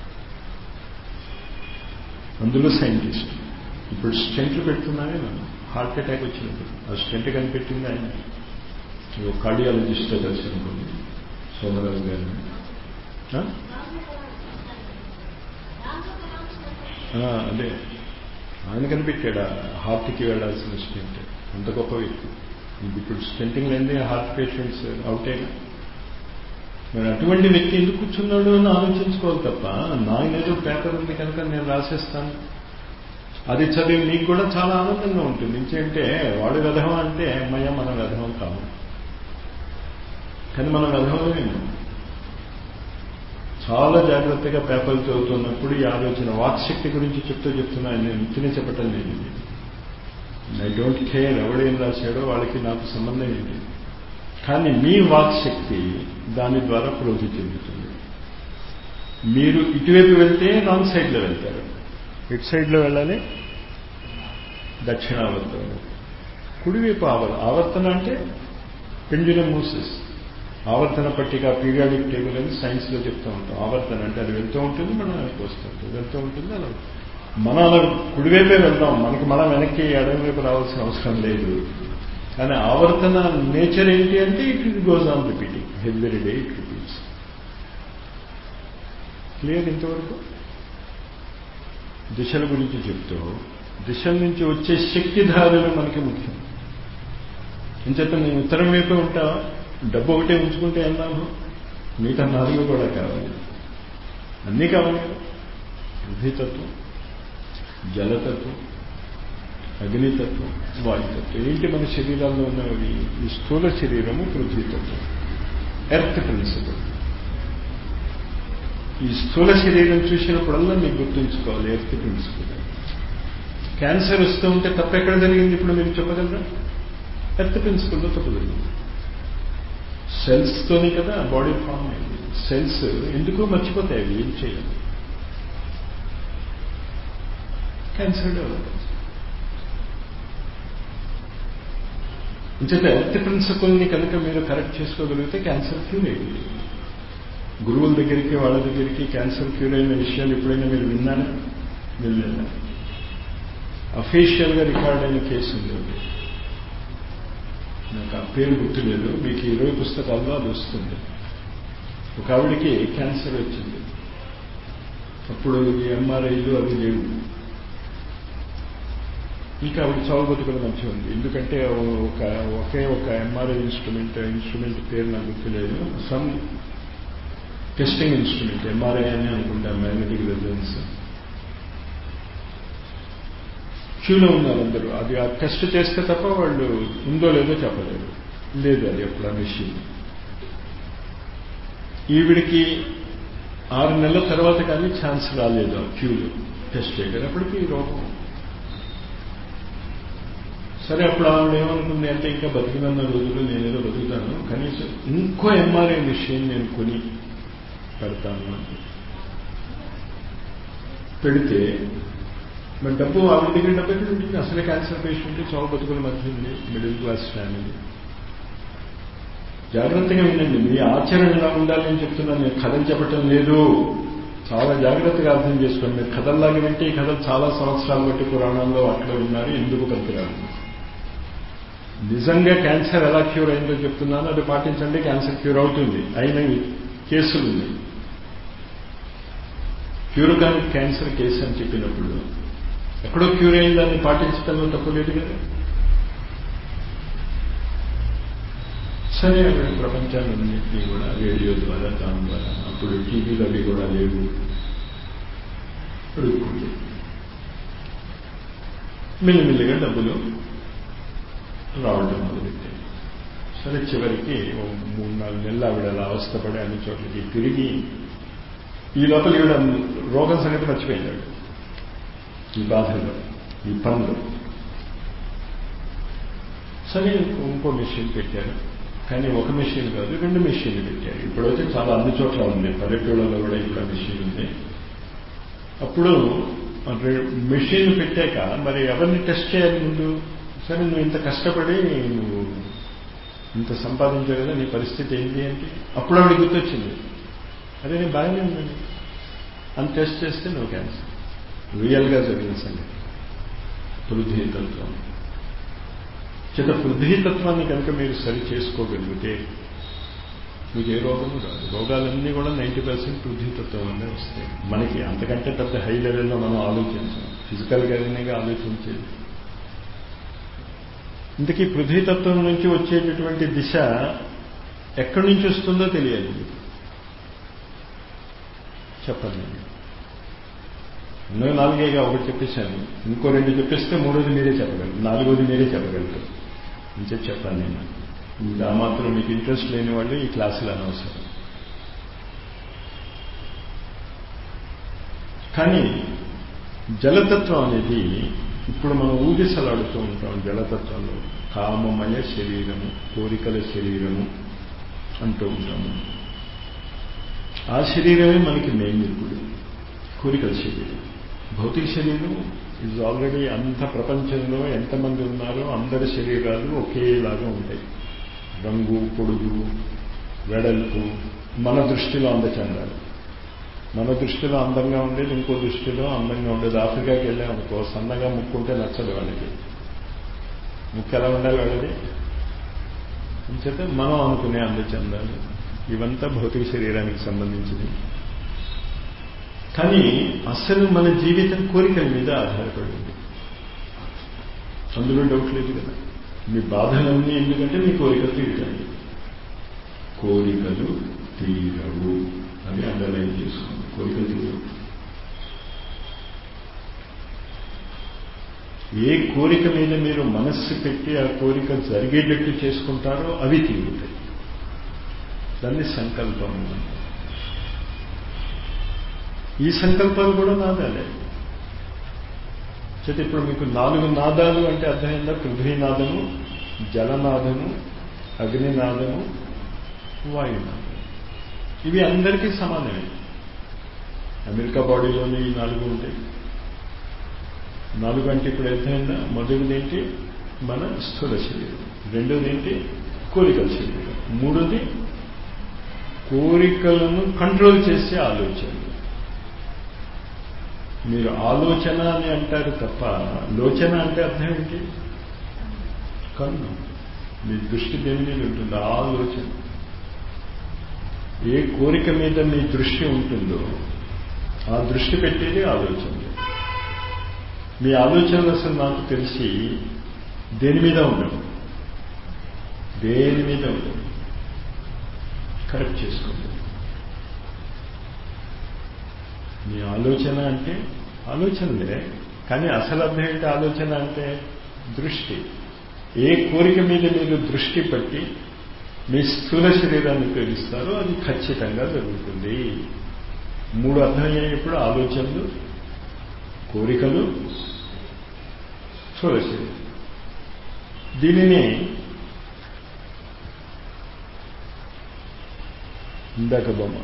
Speaker 1: అందులో సైంటిస్ట్. ఇప్పుడు స్టెంట్లు పెడుతున్నానే మనం. హార్ట్ అటాక్ వచ్చినప్పుడు ఆ స్టెంట్ కనిపెట్టింది ఆయన. కార్డియాలజిస్ట్తో కలిసి అనుకోండి, సోమరాజు గారిని. అదే ఆయన కనిపెట్టాడు హార్ట్కి వెళ్లాల్సిన స్టెంట్. అంత గొప్ప వ్యక్తి. ఇప్పుడు స్టెంటింగ్ లేని హార్ట్ పేషెంట్స్ అవుటేగా. మరి అటువంటి వ్యక్తి ఎందుకు కూర్చున్నాడు అని ఆలోచించుకోవాలి తప్ప, నాకేదో పేపర్ ఉంది కనుక నేను రాసేస్తాను, అది చదివి మీకు కూడా చాలా ఆనందంగా ఉంటుంది. ఎందుకంటే వాడు వెధవం అంటే అమ్మయ్య మన వెధవం కాదు, కానీ మన వెధవమే. చాలా జాగ్రత్తగా పేపర్లు చదువుతున్నప్పుడు ఈ ఆలోచన వాక్శక్తి గురించి చెప్తున్నాను. నేను ఇచ్చినే చెప్పటం లేదు. ఐ డోంట్ కేర్ ఎవడేం రాశాడో వాళ్ళకి నాకు సంబంధం ఏంటి. కానీ మీ వాక్శక్తి దాని ద్వారా ప్రోధి చెందుతుంది. మీరు ఇటువైపు వెళ్తే నాన్ సైడ్లో వెళ్తారు. ఇటు సైడ్లో వెళ్ళాలి దక్షిణావర్తం, కుడివైపు ఆవర్తన అంటే పెండ్యులమ్ మూసెస్. ఆవర్తన పట్టిక, పీరియాడిక్ టేబుల్ అని సైన్స్లో చెప్తూ ఉంటాం. ఆవర్తన అంటే అది వెళ్తూ ఉంటుంది, మనం వెనక్కి వస్తుంటుంది, వెళ్తూ ఉంటుంది. అలా మనం అలా కుడివైపే వెళ్తాం, మనకి మనం వెనక్కి ఎడమవైపు రావాల్సిన అవసరం లేదు. కానీ ఆవర్తన నేచర్ ఏంటి అంటే it goes on repeating, every day it repeats. Clear ఇంతవరకు? దిశల గురించి చెప్తూ, దిశల నుంచి వచ్చే శక్తిధారలు మనకి ముఖ్యం. అని చెప్పి నేను ఉత్తరం వైపు ఉంటా, డబ్బు ఒకటే ఉంచుకుంటే అన్నాను, మిగతా 4 కూడా కావాలి, అన్నీ కావాలి. పృథ్వీతత్వం, జలతత్వం, అగ్నితత్వం, వాయుతత్వం. ఏంటి మన శరీరాల్లో ఉన్నవి? ఈ స్థూల శరీరము పృథ్వీతత్వం, ఎర్త్ ప్రిన్సిపల్. ఈ స్థూల శరీరం చూసినప్పుడల్లా మీకు గుర్తుంచుకోవాలి ఎర్త్ ప్రిన్సిపల్. క్యాన్సర్ వస్తూ ఉంటే తప్పు ఎక్కడ జరిగింది ఇప్పుడు మీరు చెప్పగలరా? ఎర్త్ ప్రిన్సిపల్లో తప్పు జరిగింది. సెల్స్తోనే కదా బాడీ ఫామ్ అయింది. సెల్స్ ఎందుకో మర్చిపోతాయి, అవి ఏం చేయాలి. క్యాన్సర్ డెవలప్ అంచేత ఎర్త్ ప్రిన్సిపల్ని కనుక మీరు కరెక్ట్ చేసుకోగలిగితే క్యాన్సర్ క్యూర్ అయింది. గురువుల దగ్గరికి, వాళ్ళ దగ్గరికి క్యాన్సర్ క్యూర్ అయిన విషయాలు ఎప్పుడైనా మీరు విన్నారా? వెళ్ళలేదా? అఫీషియల్గా రికార్డ్ అయిన కేసు ఉంది, నాకు ఆ పేరు గుర్తులేదు, మీకు 20 పుస్తకాల్లో అది వస్తుంది. ఒక ఆవిడికి క్యాన్సర్ వచ్చింది. అప్పుడు ఎంఆర్ఐలు అవి లేవు. ఇంకా ఆవిడ చావు బతుకుల మధ్య ఉంది. ఎందుకంటే ఒకే ఒక ఎంఆర్ఐ ఇన్స్ట్రుమెంట్ పేరు నాకు గుర్తులేదు. టెస్టింగ్ ఇన్స్ట్రుమెంట్, ఎంఆర్ఐ అని అనుకుంటాం, మ్యాగ్నెటిక్ రెజొనెన్స్. క్యూలో ఉన్నారు అందరూ. అది ఆ టెస్ట్ చేస్తే తప్ప వాళ్ళు ఉందో లేదో చెప్పలేరు. లేదు అది ఎప్పుడు ఆ మెషిన్. ఈవిడికి 6 నెలల తర్వాత కానీ ఛాన్స్ రాలేదు ఆ క్యూలో టెస్ట్ చేయగలిగినప్పటికీ రోగం. సరే, అప్పుడు ఆవిడ ఏమనుకుంది అంటే ఇంకా బతికినన్న రోజులు నేనేదో బతుకుతాను, కనీసం ఇంకో ఎంఆర్ఐ మెషిన్ నేను కొని పెడతాను అని పెడితే మరి డబ్బు ఆవిడ దగ్గర డబ్బు ఎక్కడ ఉంటుంది? అసలే క్యాన్సర్ పేషెంట్, చావు బతుకుల మధ్య ఉంది, మిడిల్ క్లాస్ ఫ్యామిలీ. జాగ్రత్తగా వినండి, మీ ఆచరణ ఎలా ఉండాలి అని చెప్తున్నాను. నేను కథలు చెప్పటం లేదు, చాలా జాగ్రత్తగా అర్థం చేసుకోండి. మీరు కథల్లాగా వింటే ఈ కథలు చాలా సంవత్సరాలు బట్టి పురాణాల్లో అట్లా ఉన్నారు, ఎందుకు పనికిరాదు. నిజంగా క్యాన్సర్ ఎలా క్యూర్ అయిందో చెప్తున్నాను, అది పాటించండి, క్యాన్సర్ క్యూర్ అవుతుంది. అయిన కేసులు ఉన్నాయి. క్యూర్ కాని క్యాన్సర్ కేసు అని చెప్పినప్పుడు ఎక్కడో క్యూర్ అయిన దాన్ని పాటించడంలో తప్పలేదు కదా. సరే, అక్కడ ప్రపంచాలన్నింటినీ కూడా రేడియో ద్వారా, దాని ద్వారా, అప్పుడు టీవీలు అవి కూడా లేవు, అడుగుతుంది. మెల్లిమెల్లిగా డబ్బులు రావడం మొదలెట్టాయి. సరే, చివరికి 3-4 నెలలు ఆవిడ అలా అవస్థపడి అన్ని చోట్లకి తిరిగి, ఈ లోపల ఈవిడ రోగం సంగతి మర్చిపోయిందాడు. ఈ బాధలో, ఈ పనులు. సరే, ఇంకో మెషిన్ పెట్టారు. కానీ ఒక మెషిన్ కాదు, 2 మెషిన్లు పెట్టారు. ఇప్పుడైతే చాలా అన్ని చోట్ల ఉంది, పల్లెటూళ్ళలో కూడా ఇప్పుడు మెషిన్ ఉంది. అప్పుడు మెషిన్ పెట్టాక మరి ఎవరిని టెస్ట్ చేయాలి ముందు? సరే, నువ్వు ఇంత కష్టపడి నువ్వు ఇంత సంపాదించావు కదా, నీ పరిస్థితి ఏంటి అంటే అప్పుడు ఆవిడ గుర్తొచ్చింది, అదే నేను బాగానే ఉందండి అని టెస్ట్ చేస్తే నువ్వు క్యాన్సర్. రియల్గా జరిగిన సంగతి పృథ్వీతత్వం చేత. పృథ్వీతత్వాన్ని కనుక మీరు సరి చేసుకోగలిగితే మీకు ఏ రోగము రాదు. రోగాలన్నీ కూడా 90% పృథ్వీతత్వం వల్లే వస్తాయి. మనకి అంతకంటే పెద్ద హై లెవెల్లో మనం ఆలోచించాం, ఫిజికల్గానే ఆలోచించేది. ఇంతకీ పృథ్వీతత్వం నుంచి వచ్చేటటువంటి దిశ ఎక్కడి నుంచి వస్తుందో తెలియాలి. చెప్పండి. 4గా ఒకటి చెప్పేశాను, ఇంకో 2 చెప్పేస్తే 3వది మీరే చెప్పగలరు, 4వది మీరే చెప్పగలుగుతారు. ఇంకే చెప్పాను నేను. ఆ మాత్రం మీకు ఇంట్రెస్ట్ లేని వాళ్ళు ఈ క్లాసులు అనవసరం. కానీ జలతత్వం అనేది ఇప్పుడు మనం ఊగిసలాడుతూ ఉంటాం. జలతత్వంలో కామమయ శరీరము, కోరికల శరీరము అంటూ ఉంటాము. ఆ శరీరమే మనకి మెయిన్. ఇప్పుడు కోరికల శరీరం, భౌతిక శరీరం ఈజ్ ఆల్రెడీ అంత ప్రపంచంలో ఎంతమంది ఉన్నారో అందరి శరీరాలు ఒకేలాగా ఉంటాయి. రంగు, పొడుగు, వెడల్పు, మన దృష్టిలో అందచందాలు. మన దృష్టిలో అందంగా ఉండేది ఇంకో దృష్టిలో అందంగా ఉండేది. ఆఫ్రికాకి వెళ్ళామనుకో, సన్నగా ముక్కుంటే నచ్చదు వాళ్ళకి. ముక్కు ఎలా ఉండాలి వాళ్ళది అంచేత మనం అనుకునే అందచందాలు ఇవంతా భౌతిక శరీరానికి సంబంధించింది. కానీ అసలు మన జీవితం కోరికల మీద ఆధారపడింది, అందులో డౌట్ లేదు కదా. మీ బాధలన్నీ ఎందుకంటే మీ కోరికలు తీరుతాయి. కోరికలు తీరవు అని అండర్లైన్ చేసుకోండి. కోరికలు తీరవు. ఏ కోరిక మీద మీరు మనస్సు పెట్టి ఆ కోరిక జరిగేటట్టు చేసుకుంటారో అవి తీరుతాయి. దాన్ని సంకల్పం. ఈ సంకల్పాలు కూడా నాదాలే. చేత ఇప్పుడు మీకు 4 నాదాలు అంటే అర్థమైందా? పృథ్వీనాదము, జలనాదము, అగ్నినాదము, వాయునాదము. ఇవి అందరికీ సమానమే. అమెరికా బాడీలోనే ఈ 4 ఉంటాయి. 4 అంటే ఇప్పుడు అర్థమైందా? మొదటిది ఏంటి? మన స్థూల శరీరం. రెండోది ఏంటి? కోరికల శరీరం. మూడోది కోరికలను కంట్రోల్ చేసే ఆలోచన. మీరు ఆలోచన అని అంటారు తప్ప లోచన అంటే అర్థం ఏంటి? కన్ను. మీ దృష్టి దేని మీద ఉంటుందో ఆలోచన. ఏ కోరిక మీద మీ దృష్టి ఉంటుందో ఆ దృష్టి పెట్టేది ఆలోచన. మీ ఆలోచనలు అసలు నాకు తెలిసి దేని మీద ఉండవు, దేని మీద ఉండవు. కరెక్ట్ చేసుకోండి. మీ ఆలోచన అంటే ఆలోచనలే, కానీ అసలు అర్థం ఏంటి ఆలోచన అంటే దృష్టి. ఏ కోరిక మీద మీరు దృష్టి పెట్టి మీ స్థూల శరీరాన్ని ఉపయోగిస్తారో అది ఖచ్చితంగా జరుగుతుంది. 3 అర్థమయ్యేప్పుడు ఆలోచనలు, కోరికలు, స్థూల శరీరం. దీనిని ఇందాక బొమ్మ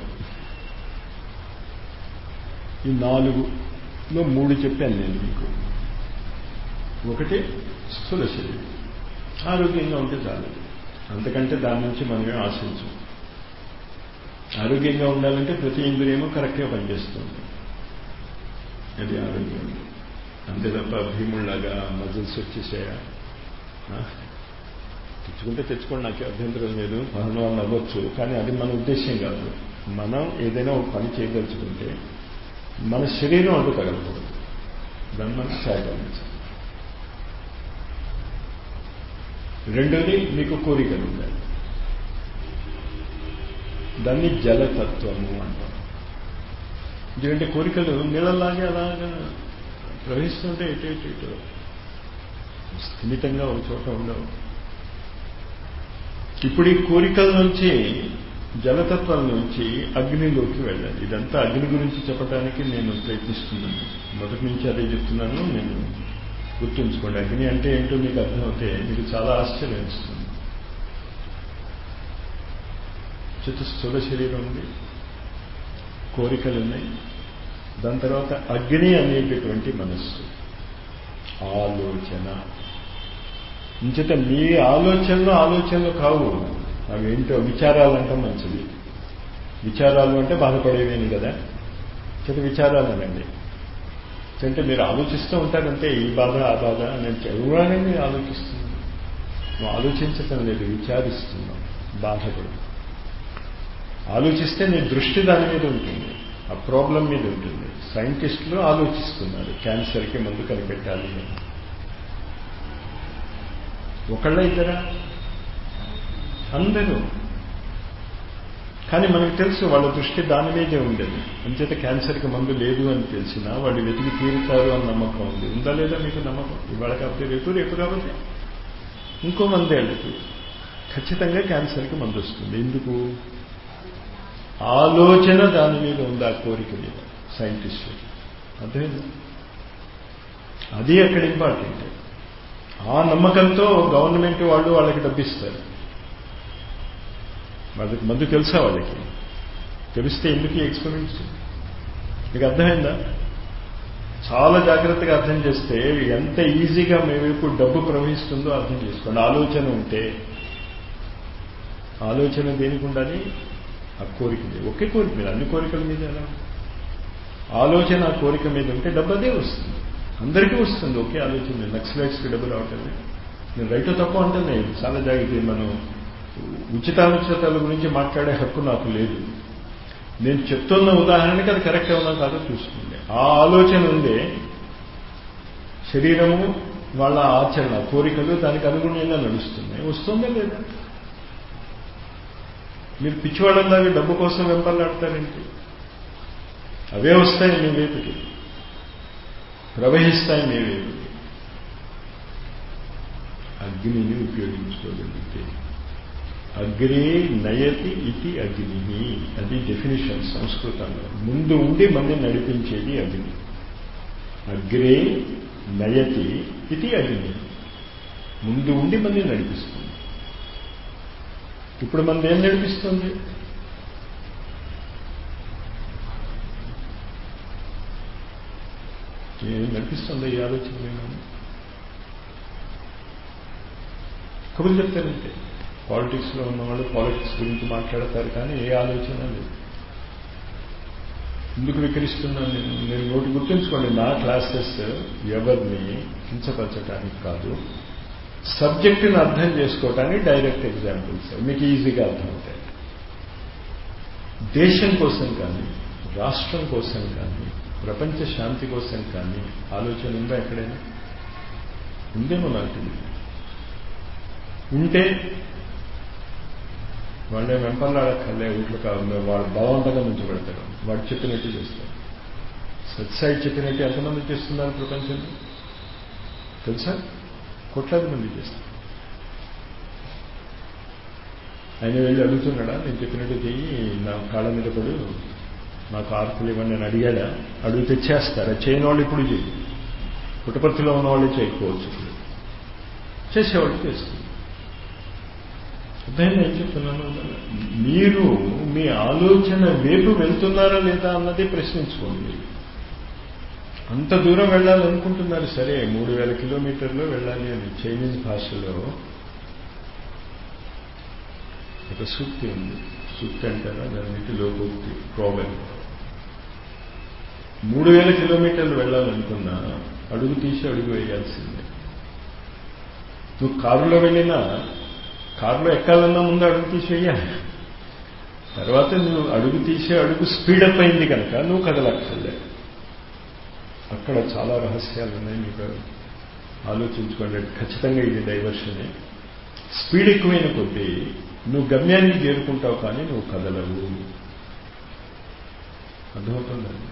Speaker 1: ఈ 4లో 3 చెప్పాను నేను మీకు. ఒకటి స్థూల శరీరం, ఆరోగ్యంగా ఉంటే చాలు, అంతకంటే దాని నుంచి మనమే ఆశించం. ఆరోగ్యంగా ఉండాలంటే ప్రతి ఇంద్రియమో కరెక్ట్గా పనిచేస్తుంది, అది ఆరోగ్యం. అంతే తప్ప భీముళ్లాగా మజిల్స్ వచ్చేసాయా, తెచ్చుకోండి, నాకు అభ్యంతరం లేదు, మనం అవ్వచ్చు, కానీ అది మన ఉద్దేశం కాదు. మనం ఏదైనా ఒక పని చేయదలుచుకుంటే మన శరీరం అడ్డు తగలకూడదు, దాన్ని మనం సహకరించాలి. రెండోది మీకు కోరికలు ఉండాలి, దాన్ని జలతత్వము అంటారు. ఎందుకంటే కోరికలు నీళ్ళలాగే అలాగా ప్రవహిస్తుంటే ఎటు స్థిమితంగా ఒక చోట ఉండవు. ఇప్పుడు ఈ కోరికల నుంచి, జలతత్వం నుంచి అగ్నిలోకి వెళ్ళాలి. ఇదంతా అగ్ని గురించి చెప్పడానికి నేను ప్రయత్నిస్తున్నాను, మొదటి నుంచి అదే చెప్తున్నాను. నేను గుర్తుంచుకోండి, అగ్ని అంటే ఏంటో మీకు అర్థమవుతే మీకు చాలా ఆశ్చర్యం ఇస్తుంది. స్థూల శరీరం ఉంది, కోరికలు ఉన్నాయి, దాని తర్వాత అగ్ని అనేటటువంటి మనస్సు, ఆలోచన. ఇంచేత మీ ఆలోచనలు కావు, అవి ఏంటో విచారాలు అంటే మంచిది. విచారాలు అంటే బాధపడేవేని కదా, చేత విచారాలు అనండి. అంటే మీరు ఆలోచిస్తూ ఉంటారంటే ఈ బాధ ఆ బాధ నేను ఎవరైనా మీరు ఆలోచిస్తున్నాను, నువ్వు ఆలోచించటం లేదు, విచారిస్తున్నావు, బాధపడు. ఆలోచిస్తే నీ దృష్టి దాని మీద ఉంటుంది, ఆ ప్రాబ్లం మీద ఉంటుంది. సైంటిస్టులు ఆలోచిస్తున్నారు క్యాన్సర్కి మందు కనిపెట్టాలి అని. ఒకళ్ళ ఇద్దరా? అందరూ. కానీ మనకు తెలుసు వాళ్ళ దృష్టి దాని మీదే ఉండేది. అంచేత క్యాన్సర్కి మందు లేదు అని తెలిసినా వాళ్ళు వెతికి తీరుతారు అని నమ్మకం ఉంది. ఉందా లేదా మీకు నమ్మకం? ఇవాళ కాకపోతే రేపు, రేపు కాకపోతే ఇంకో 100 ఏళ్ళకి ఖచ్చితంగా క్యాన్సర్కి మందు వస్తుంది. ఎందుకు? ఆలోచన దాని మీద ఉంది, ఆ కోరిక మీద. సైంటిస్టులు అదే, అది అక్కడ ఇంపార్టెంట్. ఆ నమ్మకంతో గవర్నమెంట్ వాళ్ళు వాళ్ళకి డబ్బిస్తారు. వాళ్ళకి మందు తెలుసా? వాళ్ళకి తెలిస్తే ఎందుకు ఈ ఎక్స్పెరిమెంట్స్? మీకు అర్థమైందా? చాలా జాగ్రత్తగా అర్థం చేస్తే ఎంత ఈజీగా మేమేపు డబ్బు ప్రవహిస్తుందో అర్థం చేసుకోండి. ఆలోచన ఉంటే, ఆలోచన దేనికి ఉండాలి? ఆ కోరిక మీద. ఒకే కోరిక మీద, అన్ని కోరికల మీద ఎలా? ఆలోచన ఆ కోరిక మీద ఉంటే డబ్బు అదే వస్తుంది, అందరికీ వస్తుంది. ఒకే ఆలోచన. నక్సలైట్స్కి డబ్బు రావటం నేను రైటో తప్ప అంటే చాలా జాగ్రత్త. మనం ఉచితానుచితాల గురించి మాట్లాడే హక్కు నాకు లేదు. నేను చెప్తున్న ఉదాహరణకి అది కరెక్ట్ అవునా కాదో చూసుకోండి. ఆ ఆలోచన ఉందే, శరీరము వాళ్ళ ఆచరణ, కోరికలు దానికి అనుగుణంగా నడుస్తున్నాయి. వస్తుందా లేదా? మీరు పిచ్చివాళ్ళలాగా డబ్బు కోసం వెంపర్లాడతారేంటి? అవే వస్తాయి మీ వైపుకి, ప్రవహిస్తాయి మీ వైపుకి. అగ్నిని ఉపయోగించుకోగలిగితే, అగ్రే నయతి ఇది అగ్ని, అది డెఫినిషన్ సంస్కృతంలో. ముందు ఉండి మనని నడిపించేది అగ్ని. అగ్రే నయతి ఇది అగ్ని, ముందు ఉండి మనని నడిపిస్తుంది. ఇప్పుడు మనది ఏం నడిపిస్తుంది? ఏం నడిపిస్తుంది ఈ ఆలోచన? మేము కబుర్లు చెప్తారంటే, పాలిటిక్స్లో ఉన్నవాళ్ళు పాలిటిక్స్ గురించి మాట్లాడతారు, కానీ ఏ ఆలోచన లేదు. ఎందుకు వికరిస్తున్నాను నేను నోటి గుర్తుంచుకోండి. నా క్లాసెస్ ఎవరిని కించపరచడానికి కాదు, సబ్జెక్టుని అర్థం చేసుకోవటానికి డైరెక్ట్ ఎగ్జాంపుల్స్ మీకు ఈజీగా అర్థమవుతాయి. దేశం కోసం కానీ, రాష్ట్రం కోసం కానీ, ప్రపంచ శాంతి కోసం కానీ ఆలోచన ఉందా ఎక్కడైనా? ఉందేమో నాకు తెలియదు. ఉంటే వాళ్ళే వెంపర్లాడక్కర్లే, ఊట్లో కావాలి, వాడు బలవంతంగా నుంచి పెడతారు, వాడు చెప్పినట్టు చేస్తారు. సత్సాయి చెప్పినట్టు ఎంతమంది చేస్తున్నారు ప్రపంచంలో తెలుసా? కోట్లాది మంది చేస్తారు. ఆయన వెళ్ళి అడుగుతున్నాడా, నేను చెప్పినట్టు చెయ్యి, నా కాళ్ళ మీద పడు, నాకు ఆర్కులు ఇవ్వండి అని అడిగాడా? అడుగు తెచ్చేస్తారా? చేయని వాళ్ళు ఇప్పుడు చేయి. పుట్టపర్తిలో ఉన్నవాళ్ళు చేయకపోవచ్చు, ఇప్పుడు చేసేవాళ్ళు చేస్తుంది. అర్థమైంది ఏం చెప్తున్నాను? మీరు మీ ఆలోచన వైపు వెళ్తున్నారా లేదా అన్నది ప్రశ్నించుకోండి. అంత దూరం వెళ్ళాలనుకుంటున్నారు, సరే 3000 కిలోమీటర్లు వెళ్ళాలి అని. చైనీస్ భాషలో ఒక సూక్తి ఉంది. సూక్తి అంటారా దానికి? లోకోక్తి, ప్రోబెల్. 3000 కిలోమీటర్లు వెళ్ళాలనుకున్నా అడుగు తీసి అడుగు వేయాల్సిందే. నువ్వు కారులో వెళ్ళినా, కారులో ఎక్కాలన్నా ముందు అడుగు తీసి వేయాలి. తర్వాత నువ్వు అడుగు తీసే అడుగు స్పీడప్ అయింది కనుక నువ్వు కదలక్కర్లే. అక్కడ చాలా రహస్యాలు ఉన్నాయి, మీకు ఆలోచించుకోండి. ఖచ్చితంగా ఇది డైవర్షనే. స్పీడ్ ఎక్కువైన కొద్దీ నువ్వు గమ్యానికి చేరుకుంటావు, కానీ నువ్వు కదలవు. అర్థమవుతుందండి?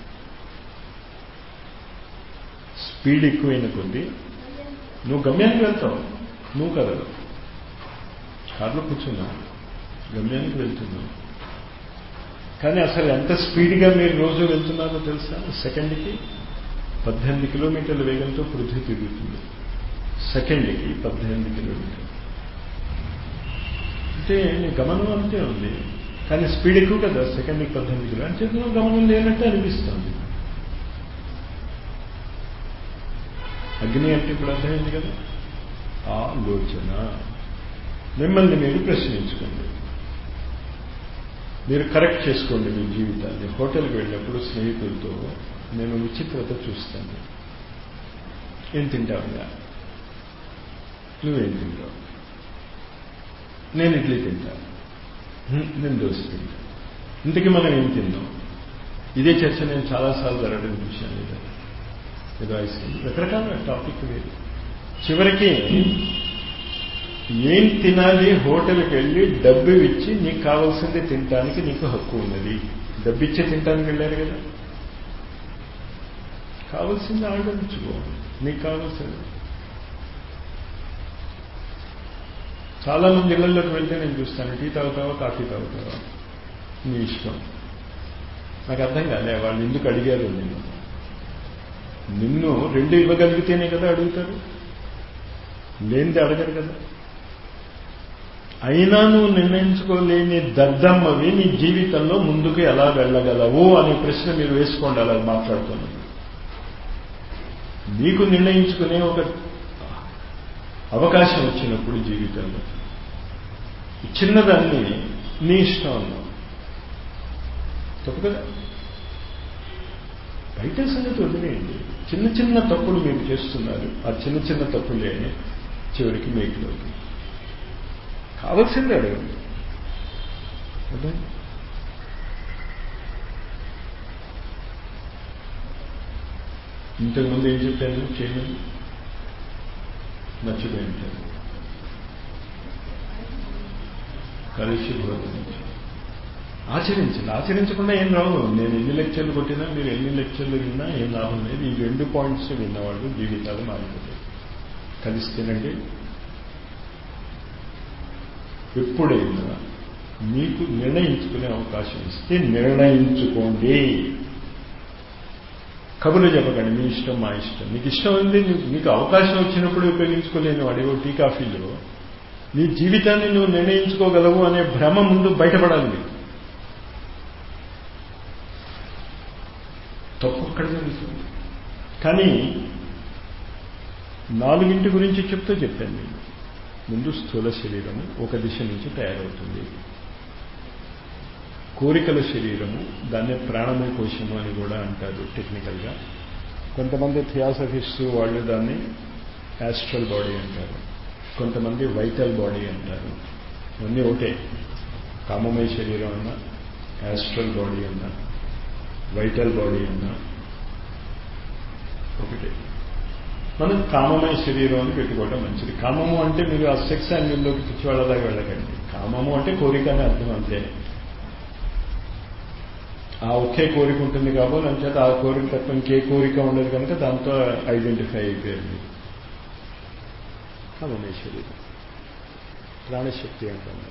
Speaker 1: స్పీడ్ ఎక్కువైన కొద్దీ నువ్వు గమ్యానికి వెళ్తావు, నువ్వు కదలవు. కారులో కూర్చున్నావు, గమ్యానికి వెళ్తున్నావు, కానీ అసలు ఎంత స్పీడ్గా మీరు రోజు వెళ్తున్నారో తెలుసా? సెకండ్కి 18 కిలోమీటర్ల వేగంతో పృథ్వీ తిరుగుతుంది. సెకండ్కి 18 కిలోమీటర్లు అంటే నీ గమనం అంతే ఉంది, కానీ స్పీడ్ ఎక్కువ కదా. సెకండ్కి 18 కిలో అంటే నువ్వు గమనం లేనట్టు అనిపిస్తుంది. అగ్ని అంటే ఇప్పుడు అర్థమైంది కదా. ఆలోచన. మిమ్మల్ని మీరు ప్రశ్నించుకోండి, మీరు కరెక్ట్ చేసుకోండి మీ జీవితాన్ని. హోటల్కి వెళ్ళినప్పుడు స్నేహితులతో నేను విచిత్రత చూస్తాను. ఏం తింటావుగా? నువ్వేం తింటావు? నేను ఇడ్లీ తింటాను, నేను దోశ తింటాను. ఇంతకీ మనం ఏం తిందాం? ఇదే చర్చ నేను చాలాసార్లు జరగడం చూశాను. ఏదో ఐస్ క్రీమ్, రకరకాల టాపిక్ వేరు. చివరికి ఏం తినాలి? హోటల్కి వెళ్ళి డబ్బు ఇచ్చి నీకు కావాల్సింది తినడానికి నీకు హక్కు ఉన్నది. డబ్బు ఇచ్చి తినడానికి వెళ్ళారు కదా, కావాల్సింది ఆర్డర్ ఇచ్చుకో, నీకు కావాల్సింది. చాలా మంది ఇళ్లలోకి వెళ్తే నేను చూస్తాను, టీ తాగుతావా కాఫీ తాగుతావా, నీ ఇష్టం. నాకు అర్థం కాలే వాళ్ళు ఎందుకు అడిగారు. నిన్ను రెండు ఇవ్వగలిగితేనే కదా అడుగుతారు, లేనిది అడగరు కదా. అయినా నువ్వు నిర్ణయించుకోలేని దద్దమ్మవి నీ జీవితంలో ముందుకు ఎలా వెళ్ళగలవు అనే ప్రశ్న మీరు వేసుకోండి. అలా మాట్లాడుతున్నాను. నీకు నిర్ణయించుకునే ఒక అవకాశం వచ్చినప్పుడు జీవితంలో చిన్నదాన్ని నీ ఇష్టం అన్నావు, తప్పు కదా. బయట సంగతి వదిలేయండి. చిన్న చిన్న తప్పులు మీరు చేస్తున్నారు. ఆ చిన్న చిన్న తప్పులే చివరికి మీకు కావాల్సిందే అడగండి. అదే ఇంతకుముందు ఏం చెప్పాను? చేయమని మర్చిపోయింటాను. కలిసి ఆచరించండి. ఆచరించకుండా ఏం రావు. నేను ఎన్ని లెక్చర్లు కొట్టినా, మీరు ఎన్ని లెక్చర్లు విన్నా ఏం లాభం లేదు. ఈ 2 పాయింట్స్ విన్నవాళ్ళు జీవితాలు మారిపోతాయి. కలిసి తినండి. ఎప్పుడైనా మీకు నిర్ణయించుకునే అవకాశం ఇస్తే నిర్ణయించుకోండి. కబుర్లు చెప్పకండి, మీ ఇష్టం మా ఇష్టం. నీకు ఇష్టం ఉంది, నీకు అవకాశం వచ్చినప్పుడు ఉపయోగించుకోలేని వాడివో టీ కాఫీలో నీ జీవితాన్ని నువ్వు నిర్ణయించుకోగలవు అనే భ్రమ ముందు బయటపడాలి మీకు. తప్పు అక్కడ జరుగుతుంది. కానీ 4 గురించి చెప్తూ చెప్పాను నేను. ముందు స్థూల శరీరము ఒక దిశ నుంచి తయారవుతుంది. కోరికల శరీరము, దాన్నే ప్రాణమయ కోశము అని కూడా అంటారు టెక్నికల్గా. కొంతమంది థియాసఫిస్టు వాళ్ళు దాన్ని యాస్ట్రల్ బాడీ అంటారు, కొంతమంది వైటల్ బాడీ అంటారు. అన్నీ ఒకటే. కామమయ శరీరం అన్నా, యాస్ట్రల్ బాడీ అన్నా, వైటల్ బాడీ అన్నా ఒకటే. మనం కామమయ శరీరం అని పెట్టుకోవడం మంచిది. కామము అంటే మీరు ఆ సెక్స్ యాంగిల్లోకి పిచ్చి వాళ్ళలాగా వెళ్ళకండి. కామము అంటే కోరిక అని అర్థం అంతే. ఆ ఒకే కోరిక ఉంటుంది కాబట్టి అంచేత ఆ కోరిక తప్ప ఇంకే కోరిక ఉండదు కనుక దాంతో ఐడెంటిఫై అయిపోయారు మీరు. కామనే శరీరం, ప్రాణశక్తి అంటాము.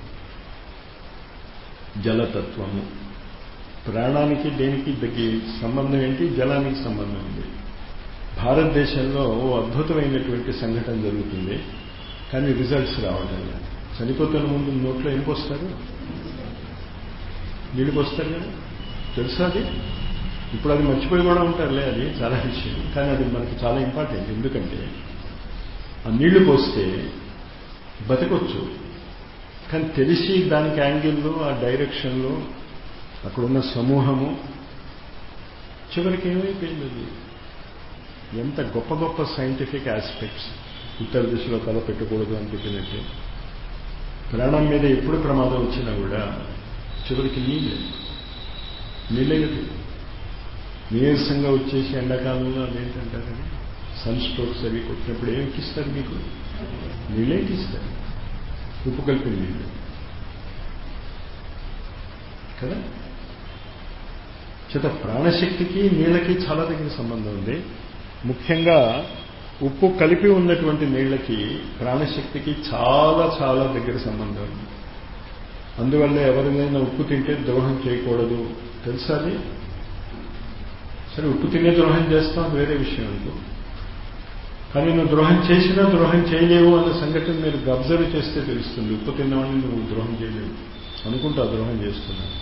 Speaker 1: జలతత్వము, ప్రాణానికి దేనికి సంబంధం ఏంటి? జలానికి సంబంధం ఉంది. భారతదేశంలో ఓ అద్భుతమైనటువంటి సంఘటన జరుగుతుంది, కానీ రిజల్ట్స్ రావడం లేదు. చనిపోతున్న ముందు నోట్లో ఏం పోస్తారు? నీళ్ళు పోస్తారు కదా, తెలుసా అది? ఇప్పుడు అది మర్చిపోయి కూడా ఉంటారులే, అది చాలా విషయం, కానీ అది మనకి చాలా ఇంపార్టెంట్. ఎందుకంటే ఆ నీళ్లు పోస్తే బతకొచ్చు, కానీ తెలిసి దానికి యాంగిల్లో, ఆ డైరెక్షన్లో అక్కడున్న సమూహము చివరికి ఏమైపోయింది? అది ఎంత గొప్ప గొప్ప సైంటిఫిక్ ఆస్పెక్ట్స్, ఉత్తర దిశలో తల పెట్టకూడదు అని చెప్పినట్టు, ప్రాణం మీద ఎప్పుడు ప్రమాదం వచ్చినా కూడా చివరికి నీళ్ళే కదా. నీరసంగా వచ్చేసి ఎండాకాలంలో అదేంటంటారని సన్ స్ట్రోక్స్ అవి కొట్టినప్పుడు ఏం ఎక్కిస్తారు? మీకు నీళ్ళే ఎక్కిస్తారు, ఉప్పు కలిపిన నీళ్ళు కదా. చేత ప్రాణశక్తికి నీళ్ళకి చాలా దగ్గర సంబంధం ఉంది. ముఖ్యంగా ఉప్పు కలిపి ఉన్నటువంటి నీళ్ళకి ప్రాణశక్తికి చాలా చాలా దగ్గర సంబంధం ఉంది. అందువల్ల ఎవరినైనా ఉప్పు తింటే ద్రోహం చేయకూడదు, తెలుసా అది? సరే, ఉప్పు తినే ద్రోహం చేస్తాం, వేరే విషయం అనుకో. కానీ నువ్వు ద్రోహం చేసినా ద్రోహం చేయలేవు అన్న సంఘటన మీరు అబ్జర్వ్ చేస్తే తెలుస్తుంది. ఉప్పు తిన్నవాడిని నువ్వు ద్రోహం చేయలేవు అనుకుంటా ద్రోహం చేస్తున్నావు.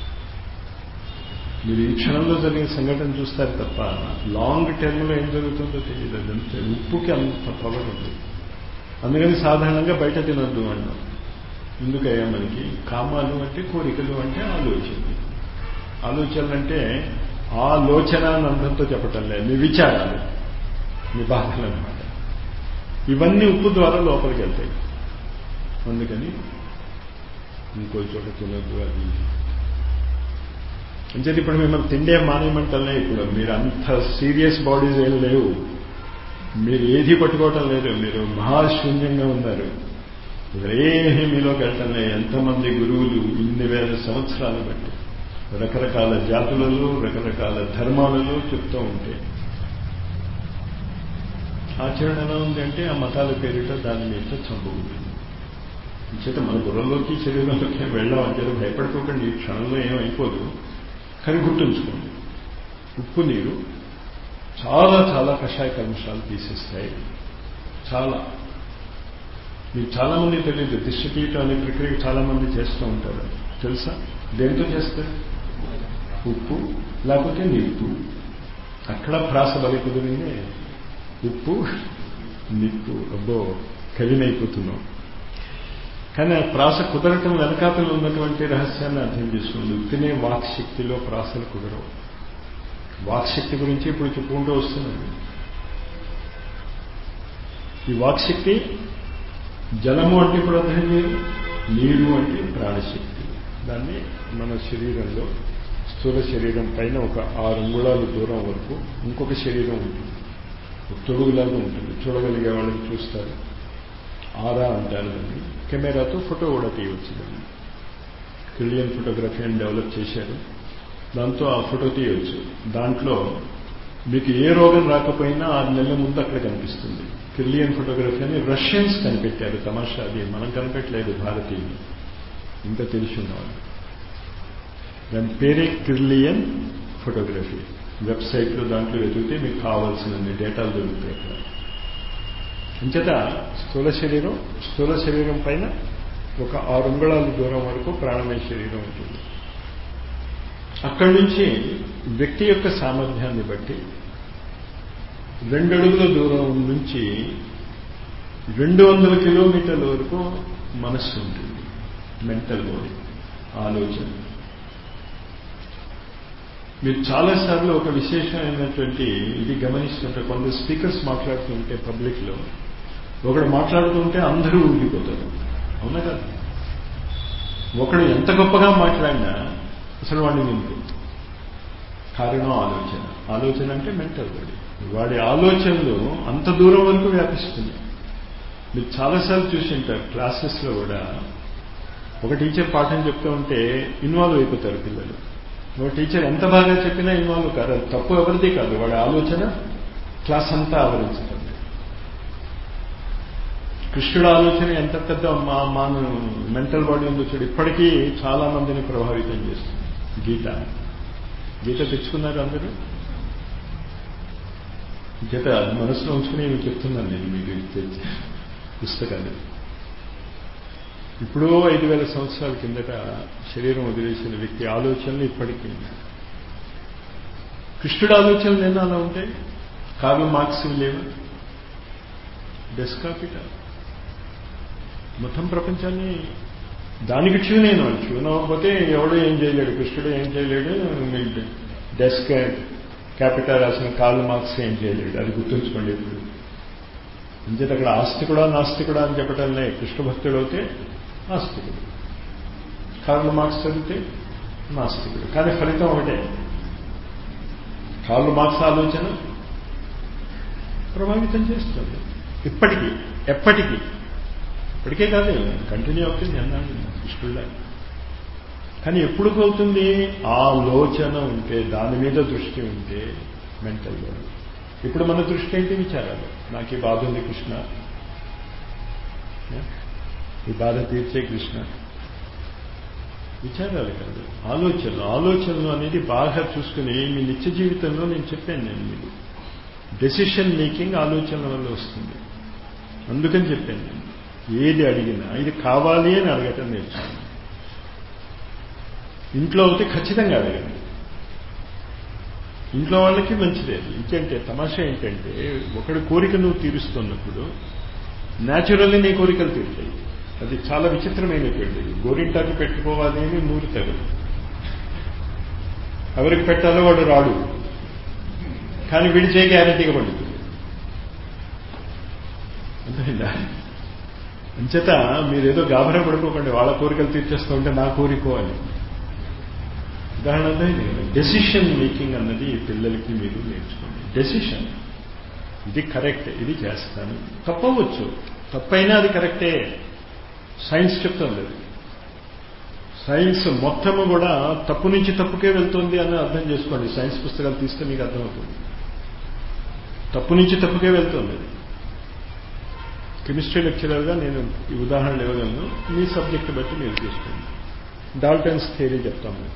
Speaker 1: మీరు ఈ క్షణంలో జరిగిన సంఘటన చూస్తారు తప్ప లాంగ్ టర్మ్లో ఏం జరుగుతుందో తెలియదు. అదంతే, ఉప్పుకి అంత పవర్ ఉంది. అందుకని సాధారణంగా బయట తినొద్దు అన్నాం. ఎందుకయ్యా? మనకి కామాలు అంటే, కోరికలు అంటే ఆలోచనలు అంటే ఆలోచన అని అందరితో చెప్పటం లేదు, మీ విచారాలు, మీ బాధలు అన్నమాట. ఇవన్నీ ఉప్పు ద్వారా లోపలికి వెళ్తాయి. అందుకని ఇంకో చోట తినొద్దు అది. అంచేది ఇప్పుడు మిమ్మల్ని తిండే మానేయమంటలే. ఇప్పుడు మీరు అంత సీరియస్ బాడీస్ ఏం లేవు, మీరు ఏది పట్టుకోవటం లేదు, మీరు మహాశూన్యంగా ఉన్నారు. ఏమీ మీలోకి వెళ్ళటం లేదు. ఎంతమంది గురువులు ఇన్ని వేల సంవత్సరాలు బట్టి రకరకాల జాతులలో, రకరకాల ధర్మాలలో చెప్తూ ఉంటే ఆచరణ ఎలా ఉంది అంటే ఆ మతాల పేరిట దాని మీద చంపుకుంటుంది. చేత మన బుర్రలోకి, శరీరంలోకి వెళ్ళామంటే భయపడుకోకండి, ఈ క్షణంలో ఏమైపోదు. కానీ గుర్తుంచుకోండి, ఉప్పు నీరు చాలా చాలా కషాయ కల్మషాలు తీసేస్తాయి. చాలా, మీకు చాలామంది తెలియదు. దిష్టిపీఠం అనే ప్రక్రియ చాలామంది చేస్తూ ఉంటారు, తెలుసా? దేంతో చేస్తారు? ఉప్పు లేకపోతే నిప్పు. అక్కడ ప్రాస బలి కుదిరిందే, ఉప్పు నిప్పు. అబ్బో, కవినైపోతున్నాం. కానీ ఆ ప్రాస కుదరటం వెనకాతలు ఉన్నటువంటి రహస్యాన్ని అర్థం చేసుకోండి. ఉత్తినే వాక్శక్తిలో ప్రాసలు కుదరవు. వాక్శక్తి గురించి ఇప్పుడు చెప్పుకుంటూ వస్తున్నాను. ఈ వాక్శక్తి, జలము అంటే ఇప్పుడు అర్థం చేయాలి, నీరు అంటే ప్రాణశక్తి. దాన్ని మన శరీరంలో, స్థూల శరీరం పైన ఒక 6 అంగుళాల దూరం వరకు ఇంకొక శరీరం ఉంటుంది, తొడుగులాగా ఉంటుంది. చూడగలిగే వాళ్ళని చూస్తారు, ఆరా అంటారు దాన్ని. కెమెరాతో ఫోటో కూడా తీయవచ్చు. దాన్ని క్రిలియన్ ఫోటోగ్రఫీ అని డెవలప్ చేశారు. దాంతో ఆ ఫోటో తీయవచ్చు. దాంట్లో మీకు ఏ రోగం రాకపోయినా 6 నెలల ముందు అక్కడ కనిపిస్తుంది. క్రిలియన్ ఫోటోగ్రఫీ అని రష్యన్స్ కనిపెట్టారు. తమాషా అది, మనం కనిపెట్టలేదు, భారతీయులు. ఇంకా తెలిసి ఉన్నవాళ్ళు. దాని పేరే క్రిలియన్ ఫోటోగ్రఫీ. వెబ్సైట్లో దాంట్లో వెతికితే మీకు కావాల్సినన్ని డేటాలు దొరుకుతాయి అక్కడ. అంచేత స్థూల శరీరం పైన ఒక 6 అంగుళాల దూరం వరకు ప్రాణమయ శరీరం ఉంటుంది. అక్కడి నుంచి వ్యక్తి యొక్క సామర్థ్యాన్ని బట్టి 2 అడుగుల దూరం నుంచి 200 కిలోమీటర్ల వరకు మనస్సు ఉంటుంది. మెంటల్ బాడీ, ఆలోచన. మీరు చాలాసార్లు ఒక విశేషమైనటువంటి ఇది గమనిస్తుంటారు. కొందరు స్పీకర్స్ మాట్లాడుతుంటే పబ్లిక్లో, ఒకడు మాట్లాడుతుంటే అందరూ ఊగిపోతారు, అవునా కదా? ఒకడు ఎంత గొప్పగా మాట్లాడినా అసలు వాడిని వింటు. కారణం ఆలోచన అంటే మెంటల్ బాడీ. వాడి ఆలోచనలు అంత దూరం వరకు వ్యాపిస్తున్నాయి. మీరు చాలాసార్లు చూసి ఉంటారు, క్లాసెస్లో కూడా ఒక టీచర్ పాఠం చెప్తూ ఉంటే ఇన్వాల్వ్ అయిపోతారు పిల్లలు. నువ్వు టీచర్ ఎంత బాగా చెప్పినా ఇన్వాల్వ్ కాదు. అది తప్పు ఎవరిది కాదు, వాడి ఆలోచన క్లాస్ అంతా ఆవరించుతుంది. కృష్ణుడు ఆలోచన ఎంత పెద్ద మా మెంటల్ బాడీ ఉందో చూడు, ఇప్పటికీ చాలా మందిని ప్రభావితం చేస్తుంది. గీత తెచ్చుకున్నారు అందరూ. గీత మనసులో ఉంచుకుని నేను చెప్తున్నాను, నేను మీకు తెచ్చి పుస్తకాలు. ఇప్పుడు 5,000 సంవత్సరాల కిందట శరీరం వదిలేసిన వ్యక్తి ఆలోచనలు ఇప్పటికీ కృష్ణుడు ఆలోచనలు నేను అలా ఉంటాయి. కార్ల్ మార్క్స్ లేవు, డెస్కాపిటల్ మొత్తం ప్రపంచాన్ని దానికి ట్యూన్ అయిన వాళ్ళు. ట్యూన్ అవ్వకపోతే ఎవడో ఏం చేయలేడు, కృష్ణుడు ఏం చేయలేడు, డెస్క్ క్యాపిటల్ రాసిన కార్ల్ మార్క్స్ ఏం చేయలేడు. అది గుర్తుంచుకోండి. ఇప్పుడు ఇంచేత అక్కడ ఆస్తికుడా నాస్తికుడా అని చెప్పటంలే. కృష్ణ భక్తుడు అయితే ఆస్తికుడు, కార్ల్ మార్క్స్ చదివితే నాస్తికుడు. కానీ ఫలితం ఒకటే. కార్ల్ మార్క్స్ ఆలోచన ప్రభావితం చేస్తుంది ఇప్పటికీ, ఎప్పటికీ. ఇప్పటికే కాదు, కంటిన్యూ అవుతుంది అన్నాడు కృష్ణుడిలా. కానీ ఎప్పుడు అవుతుంది? ఆలోచన ఉంటే, దాని మీద దృష్టి ఉంటే మెంటల్గా. ఇప్పుడు మన దృష్టి ఏంటి? విచారాలు. నాకు ఈ బాధ ఉంది కృష్ణ, ఈ బాధ తీర్చే కృష్ణ. విచారాలు కాదు, ఆలోచనలు అనేది బాగా చూసుకుని మీ నిత్య జీవితంలో నేను చెప్పాను. నేను మీకు డెసిషన్ మేకింగ్ ఆలోచనల వల్ల వస్తుంది. అందుకని చెప్పాను నేను, ఏది అడిగినా ఇది కావాలి అని అడగటం నేర్చుకోండి. ఇంట్లో అయితే ఖచ్చితంగా అడగండి. ఇంట్లో వాళ్ళకి మంచిదే. ఇంకేంటే తమాషా ఏంటంటే, ఒకడి కోరిక నువ్వు తీరుస్తున్నప్పుడు న్యాచురల్లీ నీ కోరికలు తీరుతాయి. అది చాలా విచిత్రమైనటువంటి. గోరింటాకు పెట్టుకోవాలి అని నూరుతాడు, ఎవరికి పెట్టాలో వాడు రాడు, కానీ విడిచే గ్యారెంటీగా పడుతుంది. అంతేనా? అంచేత మీరేదో గాభరా పడుకోకండి, వాళ్ళ కోరికలు తీర్చేస్తూ ఉంటే నా కోరికో అని. ఉదాహరణలో డెసిషన్ మేకింగ్ అన్నది పిల్లలకి మీరు నేర్చుకోండి. డెసిషన్, ఇది కరెక్ట్, ఇది చేస్తాను. తప్పవచ్చు, తప్పైనా అది కరెక్టే. సైన్స్ చెప్తుంది. సైన్స్ మొత్తము కూడా తప్పు నుంచి తప్పుకే వెళ్తుంది అని అర్థం చేసుకోండి. సైన్స్ పుస్తకాలు తీస్తే మీకు అర్థమవుతుంది. తప్పు నుంచి తప్పుకే వెళ్తుంది. కెమిస్ట్రీ లెక్చరర్గా నేను ఈ ఉదాహరణలు ఇవ్వగలను, మీ సబ్జెక్ట్ బట్టి మీరు తీసుకోండి. డాల్టన్స్ థియరీ చెప్తాము.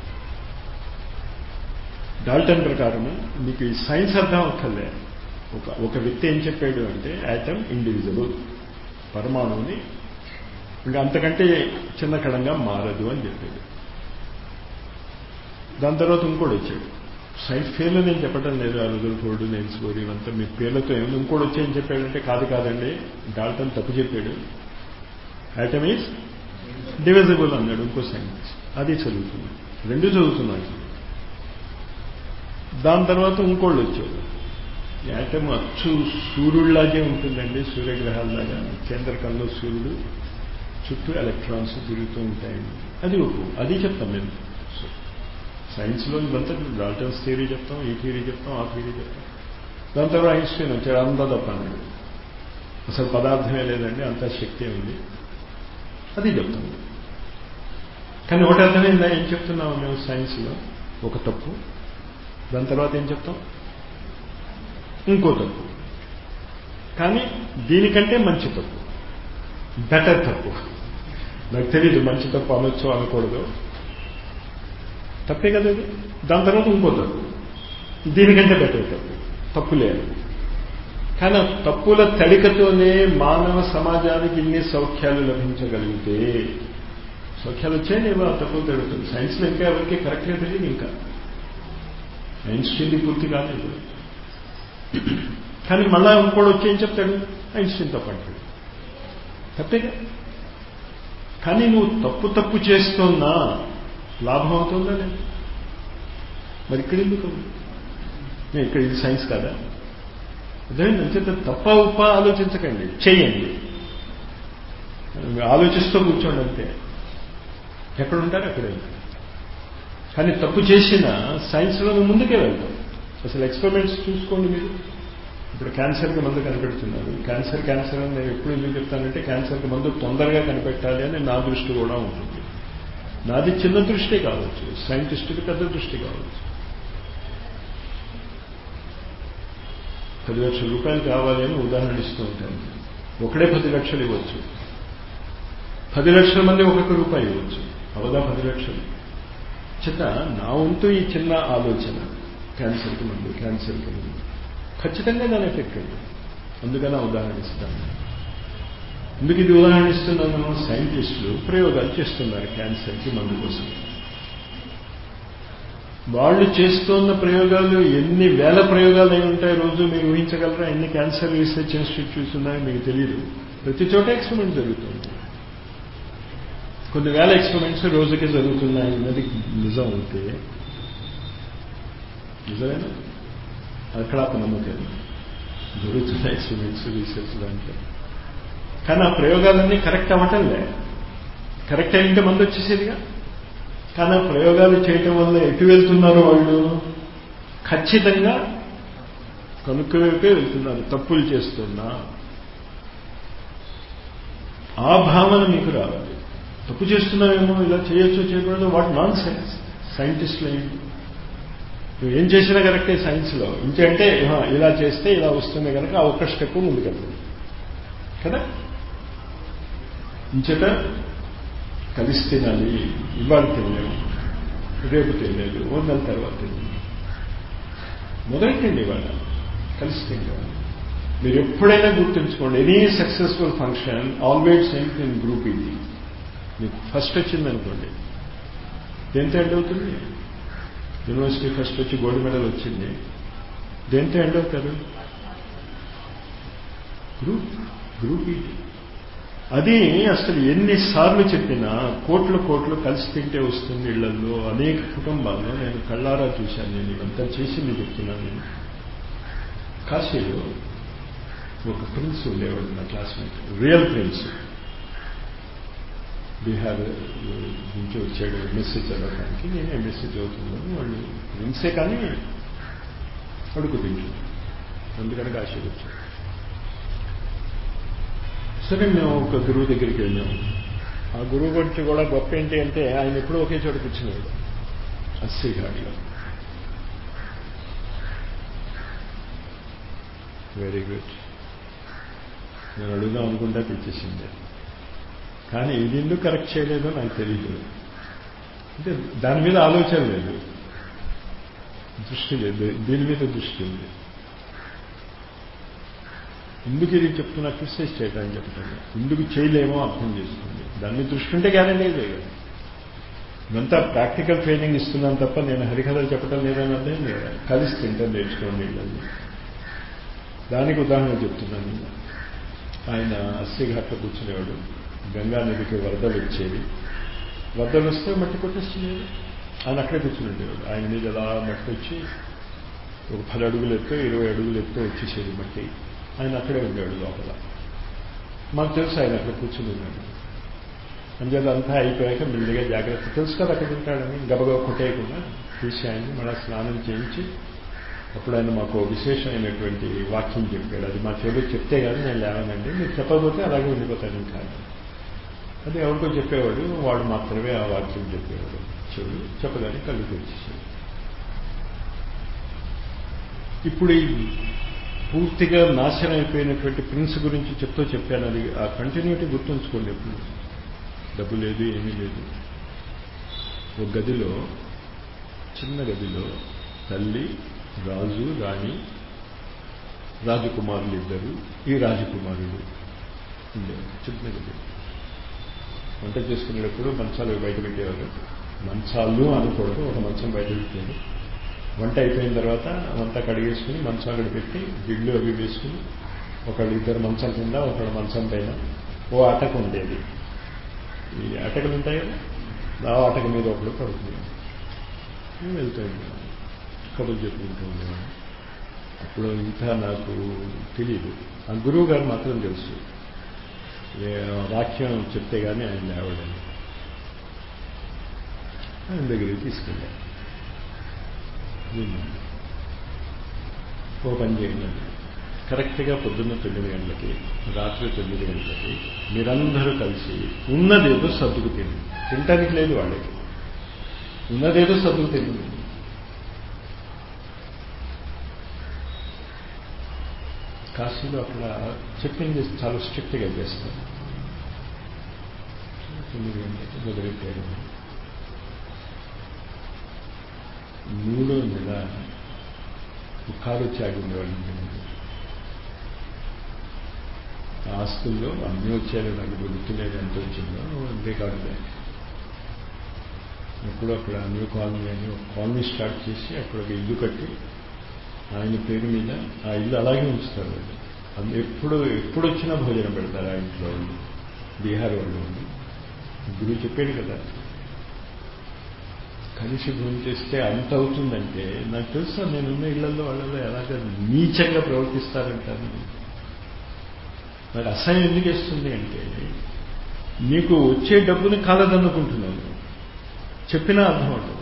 Speaker 1: డాల్టన్ ప్రకారము మీకు ఈ సైన్స్ అర్థం అక్కర్లే. ఒక వ్యక్తి ఏం చెప్పాడు అంటే, యాటమ్ ఇండివిజిబుల్, పరమాణువుని ఇంకా అంతకంటే చిన్న కణంగా మారదు అని చెప్పాడు. దాని తర్వాత ఇంకోటి వచ్చాడు. సైన్స్ ఫెయిర్లో నేను చెప్పడం లేదు, రదర్ఫోర్డ్, నెల్స్ బోర్ ఇవంతా మీ పేర్లతో ఏమైనా ఇంకోటి వచ్చాయని చెప్పాడంటే కాదండి, డాల్టన్ తప్పు చెప్పాడు. యాటమ్ ఈజ్ డివిజిబుల్ అన్నాడు ఇంకో సైన్స్. అది చదువుతున్నాడు, రెండు చదువుతున్నాడు. దాని తర్వాత ఇంకోళ్ళు వచ్చాడు. యాటమ్ అచ్చు సూర్యుడిలాగే ఉంటుందండి, సూర్యగ్రహాల్లాగా. కేంద్రకంలో సూర్యుడు, చుట్టూ ఎలక్ట్రాన్స్ తిరుగుతూ ఉంటాయండి. అది అది చెప్తాం మేము సైన్స్లో. ఇవంతా డాల్టన్స్ థియరీ చెప్తాం, ఈ థియరీ చెప్తాం, ఆ థియరీ చెప్తాం. దాని తర్వాత ఐన్స్టీన్ వచ్చాడు, అంతా తప్ప అన్నాడు. అసలు పదార్థమే లేదండి, అంతా శక్తి ఉంది, అది చెప్తాం. కానీ ఒకటి అర్థమైందా ఏం చెప్తున్నాము మేము సైన్స్లో? ఒక తప్పు, దాని తర్వాత ఏం చెప్తాం? ఇంకో తప్పు, కానీ దీనికంటే మంచి తప్పు, బెటర్ తప్పు. నాకు తెలీదు మంచి తప్పు అనొచ్చు అనకూడదు, తప్పే కదా ఇది. దాని తర్వాత ఇంకో తప్పు, దీనికంటే బెటర్ తప్పు, తప్పు లేదు. కానీ ఆ తప్పుల తడికతోనే మానవ సమాజానికి ఇన్ని సౌఖ్యాలు లభించగలిగితే, సౌఖ్యాలు వచ్చాయని ఆ తప్పులు తడుతుంది. సైన్స్లో ఇంకా ఎవరికి కరెక్ట్గా తెలియదు. ఇంకా ఐన్స్టీన్ పూర్తి కాలేదు. కానీ మళ్ళా ఇంకోటి వచ్చి ఏం చెప్తాడు? ఐన్స్టీన్ తప్పు అంటాడు. తప్పేగా. కానీ నువ్వు తప్పు చేస్తున్నా లాభం అవుతుందా లేదు? మరి ఇక్కడ ఎందుకు? ఇక్కడ ఇది సైన్స్ కాదా? అదే అంచేత తప్ప ఉప్ప ఆలోచించకండి, చెయ్యండి. ఆలోచిస్తూ కూర్చోండి అంతే. ఎక్కడుంటారు అక్కడే. కానీ తప్పు చేసిన సైన్స్లో ముందుకే వెళ్తాం. అసలు ఎక్స్పెరిమెంట్స్ చూసుకోండి మీరు. ఇప్పుడు క్యాన్సర్కి మందు కనిపెడుతున్నారు. క్యాన్సర్ అని నేను ఎప్పుడు ఎందుకు చెప్తానంటే, క్యాన్సర్కి మందు తొందరగా కనిపెట్టాలి అని నా దృష్టి కూడా ఉంటుంది. నాది చిన్న దృష్టి కావచ్చు, సైంటిస్టుకి పెద్ద దృష్టి కావచ్చు. 10 లక్షల రూపాయలు కావాలి అని ఉదాహరణ ఇస్తూ ఉంటాను. ఒకడే 10 లక్షలు ఇవ్వచ్చు, 10 లక్షల మంది ఒక్కొక్క రూపాయి ఇవ్వచ్చు. అవదా 10 లక్షలు? చేత నా వంతు ఈ చిన్న ఆలోచన, క్యాన్సర్కి ముందు ఖచ్చితంగా దాని ఎఫెక్ట్ ఉంది. అందుకని ఉదాహరణ ఇస్తాను. ఎందుకు ఇది ఉదాహరణ ఇస్తున్నాను? సైంటిస్టులు ప్రయోగాలు చేస్తున్నారు క్యాన్సర్కి మందు కోసం. వాళ్ళు చేస్తున్న ప్రయోగాలు ఎన్ని వేల ప్రయోగాలు అయి ఉంటాయి రోజు. మీరు ఊహించగలరా ఎన్ని క్యాన్సర్ రీసెర్చ్ ఇన్స్టిట్యూట్స్ ఉన్నాయో? మీకు తెలియదు. ప్రతి చోట ఎక్స్పెరిమెంట్ జరుగుతుంది. కొన్ని వేల ఎక్స్పెరిమెంట్స్ రోజుకి జరుగుతున్నాయి అన్నది నిజం ఉంటే నిజమేనా? అక్కడ నమ్మకం జరుగుతున్న ఎక్స్పెరిమెంట్స్ రీసెర్చ్ దాంట్లో. కానీ ఆ ప్రయోగాలన్నీ కరెక్ట్ అవ్వటం లే. కరెక్ట్ అయింటే మంది వచ్చేసేదిగా. కానీ ఆ ప్రయోగాలు చేయటం వల్ల ఎటు వెళ్తున్నారు వాళ్ళు? ఖచ్చితంగా కనుక్కువైపే వెళ్తున్నారు. తప్పులు చేస్తున్నా ఆ భావన మీకు రావాలి. తప్పు చేస్తున్నావేమో, ఇలా చేయొచ్చు చేయకూడదు, వాట్ నాన్ సైన్స్. సైంటిస్టులు అయ్యింది నువ్వు ఏం చేసినా కరెక్టే సైన్స్లో. ఇంకంటే ఇలా చేస్తే ఇలా వస్తుంది కనుక ఆ ఒక్క స్టెప్ ముందుకెళ్తుంది కదా. ఇంచేత కలిసి తినాలి. ఇవాళ తినలేము, రేపు తినలేదు, 1 నెల తర్వాత తినలేదు. మొదలెట్టండి ఇవాళ కలిసి తింటారు. మీరు ఎప్పుడైనా గుర్తుంచుకోండి, any successful function always end in group eating. మీకు ఫస్ట్ వచ్చిందనుకోండి, దేంతో ఎండ్ అవుతుంది? యూనివర్సిటీ ఫస్ట్ వచ్చి గోల్డ్ మెడల్ వచ్చింది, దేంతో ఎండ్ అవుతారు? Group eating. అది అసలు ఎన్నిసార్లు చెప్పినా కోట్లు కలిసి తింటే వస్తుంది ఇళ్లలో. అనేక కుటుంబాల్లో నేను కళ్ళారా చూశాను. నేను ఇవంతా చేసింది చెప్తున్నాను. నేను కాశీలో ఒక ప్రిన్స్ ఉండేవాడు, నా క్లాస్మేట్, రియల్ ప్రిన్స్. బీహార్ నుంచి వచ్చాడు ఎంఎస్సీ చదవడానికి. నేను ఎంఎస్సీ చదువుతున్నాను. వాళ్ళు ప్రిన్సే కానీ అడుగుతుంటాడు, అందుకని కాశీకి వచ్చాడు. సరే మేము ఒక గురువు దగ్గరికి వెళ్ళాము. ఆ గురువు గురించి కూడా గొప్ప ఏంటి అంటే ఆయన ఎప్పుడూ ఒకే చోట కూర్చున్నాడు, 80 ఘాట్లో. Very good. నేను అడుగుదాం అనుకుంటా తెచ్చేసింది. కానీ ఇది ఎందుకు కరెక్ట్ చేయలేదో నాకు తెలియదు. అంటే దాని మీద ఆలోచన లేదు, దృష్టి లేదు. దీని మీద దృష్టి ఉంది. ఎందుకు ఇది చెప్తున్నా? క్రిటిసైజ్ చేయడానికి చెప్తాను. ఎందుకు చేయలేమో అర్థం చేసుకోండి. దాని మీద దృష్టి ఉంటే గ్యారెంటీ చేయగలరు. ఇదంతా ప్రాక్టికల్ ట్రైనింగ్ ఇస్తున్నాను తప్ప నేను హరికథలు చెప్పడం లేదని అర్థం లేదా. కలిసి తింటాను, నేర్చుకోండి ఇళ్ళని. దానికి ఉదాహరణ చెప్తున్నాను. ఆయన 80 ఘాట్లో కూర్చునేవాడు. గంగా నదికి వరదలు వచ్చేవి. వరదలు వస్తే మట్టి కొట్టేస్తున్నారు. ఆయన అక్కడే కూర్చుని ఉండేవాడు. ఆయన మీద ఎలా మట్టి వచ్చి ఒక 10 అడుగులు ఎత్తు, 20 అడుగులు ఎత్తు వచ్చేసేది మట్టి. ఆయన అక్కడే ఉండేవాడు లోపల. మాకు తెలుసు ఆయన అక్కడ కూర్చుని ఉన్నాడు. అంచేత అంతా అయిపోయాక మెల్లిగా జాగ్రత్త, తెలుసు కదా అక్కడ ఉంటాడని, గబగబ కొట్టేయకుండా తీసి ఆయన్ని మళ్ళీ స్నానం చేయించి అప్పుడు ఆయన మాకు విశేషమైనటువంటి వాక్యం చెప్పాడు. అది మా చెవులు చెప్తే కానీ నేను లేవనండి, మీరు చెప్పకపోతే అలాగే ఉండిపోతాను ఇంకా. అది ఎవరికో చెప్పేవాడు, వాడు మాత్రమే ఆ వాక్యం చెప్పేవాడు. చెవులు చెప్పగానే కళ్ళు తెచ్చేసాడు. ఇప్పుడు ఈ పూర్తిగా నాశనం అయిపోయినటువంటి ప్రిన్స్ గురించి చెప్తూ చెప్పాను. అది ఆ కంటిన్యూటీ గుర్తుంచుకోండి. ఎప్పుడు డబ్బు లేదు, ఏమీ లేదు. ఒక గదిలో, చిన్న గదిలో తల్లి, రాజు, రాణి, రాజకుమారులు ఇద్దరు, ఈ రాజకుమారుడు ఉండేవారు. చిన్న గది. వంట చేసుకునేటప్పుడు మంచాలు బయట పెట్టేవారు. మంచాలు అనకూడదు, ఒక మంచం బయట పెట్టారు. వంట అయిపోయిన తర్వాత అవంతా కడిగేసుకుని మంచం అక్కడ పెట్టి గిడ్లు అవి వేసుకుని ఒకళ్ళు ఇద్దరు మంచం కింద, ఒకళ్ళు మంచం పైన ఓ అటక ఉండేది. ఈ అటకలు ఉంటాయి కదా, ఆ అటక మీద ఒకడు పడుతుంది. మేము వెళ్తూ ఉంటాం, కబుర్లు చెప్పుకుంటూ ఉండేవాడు. అప్పుడు ఇంత నాకు తెలియదు. ఆ గురువు గారు మాత్రం తెలుసు, వాక్యం చెప్తే కానీ ఆయన లేవడని. ఆయన దగ్గరికి తీసుకెళ్ళాను. ఓ పని చేయండి, కరెక్ట్గా పొద్దున్న 9 గంటలకి, రాత్రి 9 గంటలకి మీరందరూ కలిసి ఉన్నదేదో సర్దుకు తిండి. తినటానికి లేదు వాళ్ళకి, ఉన్నదేదో సర్దుకు తిండి. కాశీలో అక్కడ చెప్పింది చాలా స్ట్రిక్ట్గా చేస్తారు. 9 గంటలకి మొదలెట్టారు. 3వ నెల కారు వచ్చి ఆగింది వాళ్ళ ఇంటి ముందు. ఆస్తుల్లో అన్నీ వచ్చారు, నాకు గుర్తులేదు ఎంత వచ్చిందో, ఇదే కాదు. ఎప్పుడు అక్కడ న్యూ కాలనీ అని ఒక కాలనీ స్టార్ట్ చేసి అక్కడ ఒక ఇల్లు కట్టి ఆయన పేరు మీద ఆ ఇల్లు అలాగే ఉంచుతారు వాళ్ళు. అది ఎప్పుడు వచ్చినా భోజనం పెడతారు ఆ ఇంట్లో వాళ్ళు, బీహార్ వాళ్ళు ఉంది. గురువు చెప్పాడు కదా, కలిసి భోజనం చేస్తే అంత అవుతుందంటే నాకు తెలుసా, నేనున్న ఇళ్లలో వాళ్ళలో ఎలాగ నీచంగా ప్రవర్తిస్తారంటాను. నాకు అసహ్యం ఎందుకు వేస్తుంది అంటే, నీకు వచ్చే డబ్బుని కాలదన్నుకుంటున్నాను, చెప్పినా అర్థం అవుతుంది.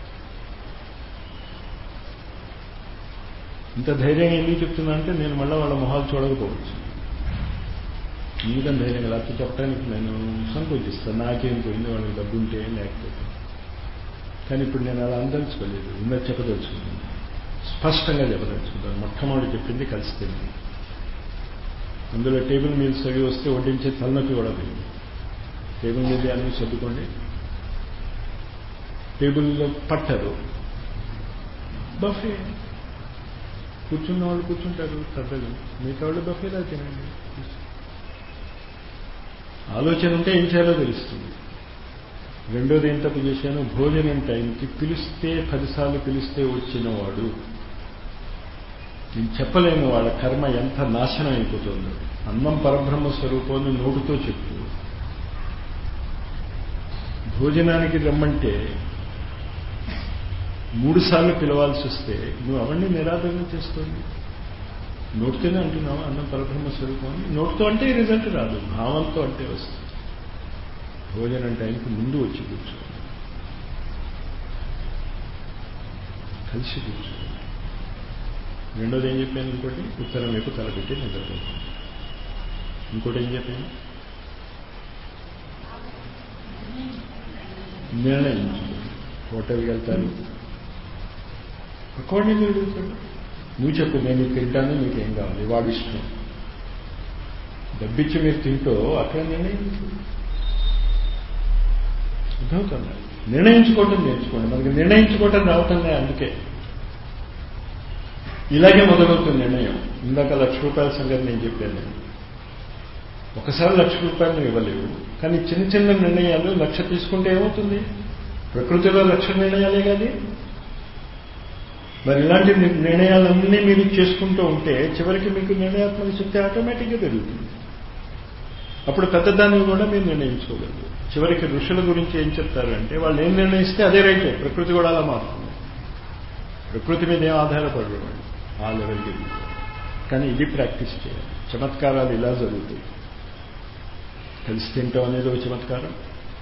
Speaker 1: ఇంత ధైర్యంగా ఎందుకు చెప్తున్నా అంటే, నేను మళ్ళీ వాళ్ళ మొహాలు చూడకపోవచ్చు, ఎందుకని ధైర్యంగా లేకపోతే చెప్పడానికి నేను సంకోచిస్తాను. నాకేం పోయింది, వాళ్ళకి డబ్బు ఉంటే లేకపోతే. కానీ ఇప్పుడు నేను అలా అందలుచుకోలేదు, ఉన్నది చెప్పదలుచుకుంటాను, స్పష్టంగా చెప్పదలుచుకుంటాను. మొట్టమొదటి చెప్పింది కలిసి తింది. అందులో టేబుల్ మీల్స్ అవి వస్తే వడ్డించే తలనొప్పి కూడా పోయింది. టేబుల్ మీద అన్నీ సర్దుకోండి, టేబుల్లో పట్టరు, బఫే కూర్చున్న వాళ్ళు కూర్చుంటారు పెద్దలు, మిగతా వాళ్ళు బఫేలా తినండి. ఆలోచన ఉంటే ఏం చేయాలో తెలుస్తుంది. రెండోది ఏం తప్పు చేశాను, భోజనం టైంకి పిలిస్తే 10 సార్లు పిలిస్తే వచ్చినవాడు, నేను చెప్పలేను వాళ్ళ కర్మ ఎంత నాశనం అయిపోతుందో. అన్నం పరబ్రహ్మ స్వరూపాన్ని నోటితో చెప్పు. భోజనానికి రమ్మంటే 3 సార్లు పిలవాల్సి వస్తే నువ్వు అవన్నీ నిరాదరణ చేసుకోండి. నోటితోనే అంటున్నావు అన్నం పరబ్రహ్మ స్వరూపాన్ని, నోటితో అంటే రిజల్ట్ రాదు, భావంతో అంటే వస్తుంది. భోజనం టైంకి ముందు వచ్చి కూర్చోండి, కలిసి కూర్చోండి. రెండోది ఏం చెప్పాను, ఇంకోటి ఉత్తరం వైపు తలపెట్టి నిద్రపోతుంది. ఇంకోటి ఏం చెప్పాను, నిర్ణయించుకోండి. హోటల్కి వెళ్తారు, పక్కవాడిని మీరు అడుగుతాడు, నువ్వు చెప్పు నేను తింటాను, మీకేం కావాలి, వాడి ఇష్టం. డబ్బిచ్చి మీరు తింటూ అక్కడ నిర్ణయించుకోండి. అర్థమవుతుంది, నిర్ణయించుకోవటం నేర్చుకోండి. మనకి నిర్ణయించుకోవటం రావటంలే, అందుకే ఇలాగే మొదలవుతుంది నిర్ణయం. ఇందాక 1,00,000 రూపాయల సంగతి నేను చెప్పాను. ఒకసారి 1,00,000 రూపాయలు నువ్వు ఇవ్వలేవు, కానీ చిన్న చిన్న నిర్ణయాలు 1,00,000 తీసుకుంటే ఏమవుతుంది, ప్రకృతిలో 1,00,000 నిర్ణయాలే కాదు. మరి ఇలాంటి నిర్ణయాలన్నీ మీరు చేసుకుంటూ ఉంటే చివరికి మీకు నిర్ణయాత్మక శక్తి ఆటోమేటిక్గా పెరుగుతుంది. అప్పుడు పెద్దదాన్ని కూడా మీరు నిర్ణయించుకోగలరు. చివరికి ఋషుల గురించి ఏం చెప్తారు అంటే, వాళ్ళు ఏం నిర్ణయిస్తే అదే రైట్. ప్రకృతి కూడా అలా మారుతుంది, ప్రకృతి మీద ఏం ఆధారపడరు వాళ్ళు, ఆ లెవెల్కి వెళ్ళిపోతారు. కానీ ఇది ప్రాక్టీస్ చేయాలి. చమత్కారాలు ఇలా జరుగుతాయి. కలిసి తింటాం అనేది ఒక చమత్కారం.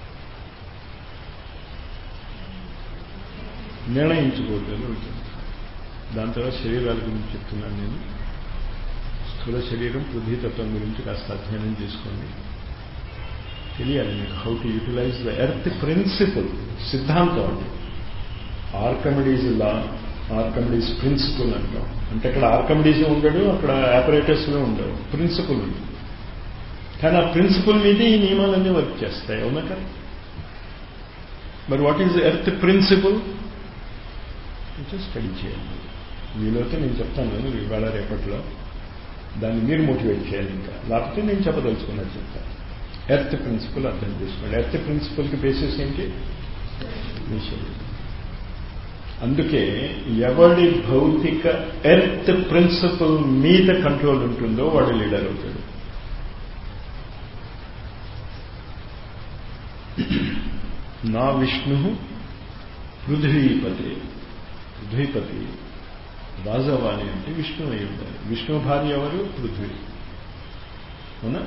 Speaker 1: నిర్ణయించుకోవద్దని ఉంటుంది. దాని తర్వాత శరీరాల గురించి చెప్తున్నాను నేను. స్థూల శరీరం, పృథ్వీతత్వం గురించి కాస్త అధ్యయనం చేసుకోండి, తెలియాలి మీకు. How to utilize the earth principle, సిద్ధాంతం అంటే. ఆర్కమిడీస్ లా, ఆర్కమిడీస్ ప్రిన్సిపల్ అంటాం. అంటే అక్కడ ఆర్కమిడీస్ ఉండడు, అక్కడ ఆపరేటర్స్లో ఉండవు, ప్రిన్సిపల్ ఉంది. కానీ ఆ ప్రిన్సిపల్ మీద ఈ నియమాలన్నీ వర్క్ చేస్తాయి, అవునా కదా? మరి వాట్ ఈజ్ ఎర్త్ ప్రిన్సిపల్? కొంచెం స్టడీ చేయాలి. వీలైతే నేను చెప్తాను ఇవాళ రేపట్లో, దాన్ని మీరు మోటివేట్ చేయాలి. ఇంకా లేకపోతే నేను చెప్పదలుచుకున్నది చెప్తాను. ఎర్త్ ప్రిన్సిపల్ అర్థం చేసుకోండి. ఎర్త్ ప్రిన్సిపల్కి బేసిస్ ఏంటి? అందుకే ఎవరి భౌతిక ఎర్త్ ప్రిన్సిపల్ మీద కంట్రోల్ ఉంటుందో వాడు లీడర్ అవుతాడు. నా విష్ణు పృథ్వీపతి, పృథ్వీపతి రాజవాణి అంటే విష్ణు అయి ఉండాలి. విష్ణు భార్య ఎవరు? పృథ్వీ. అవునా?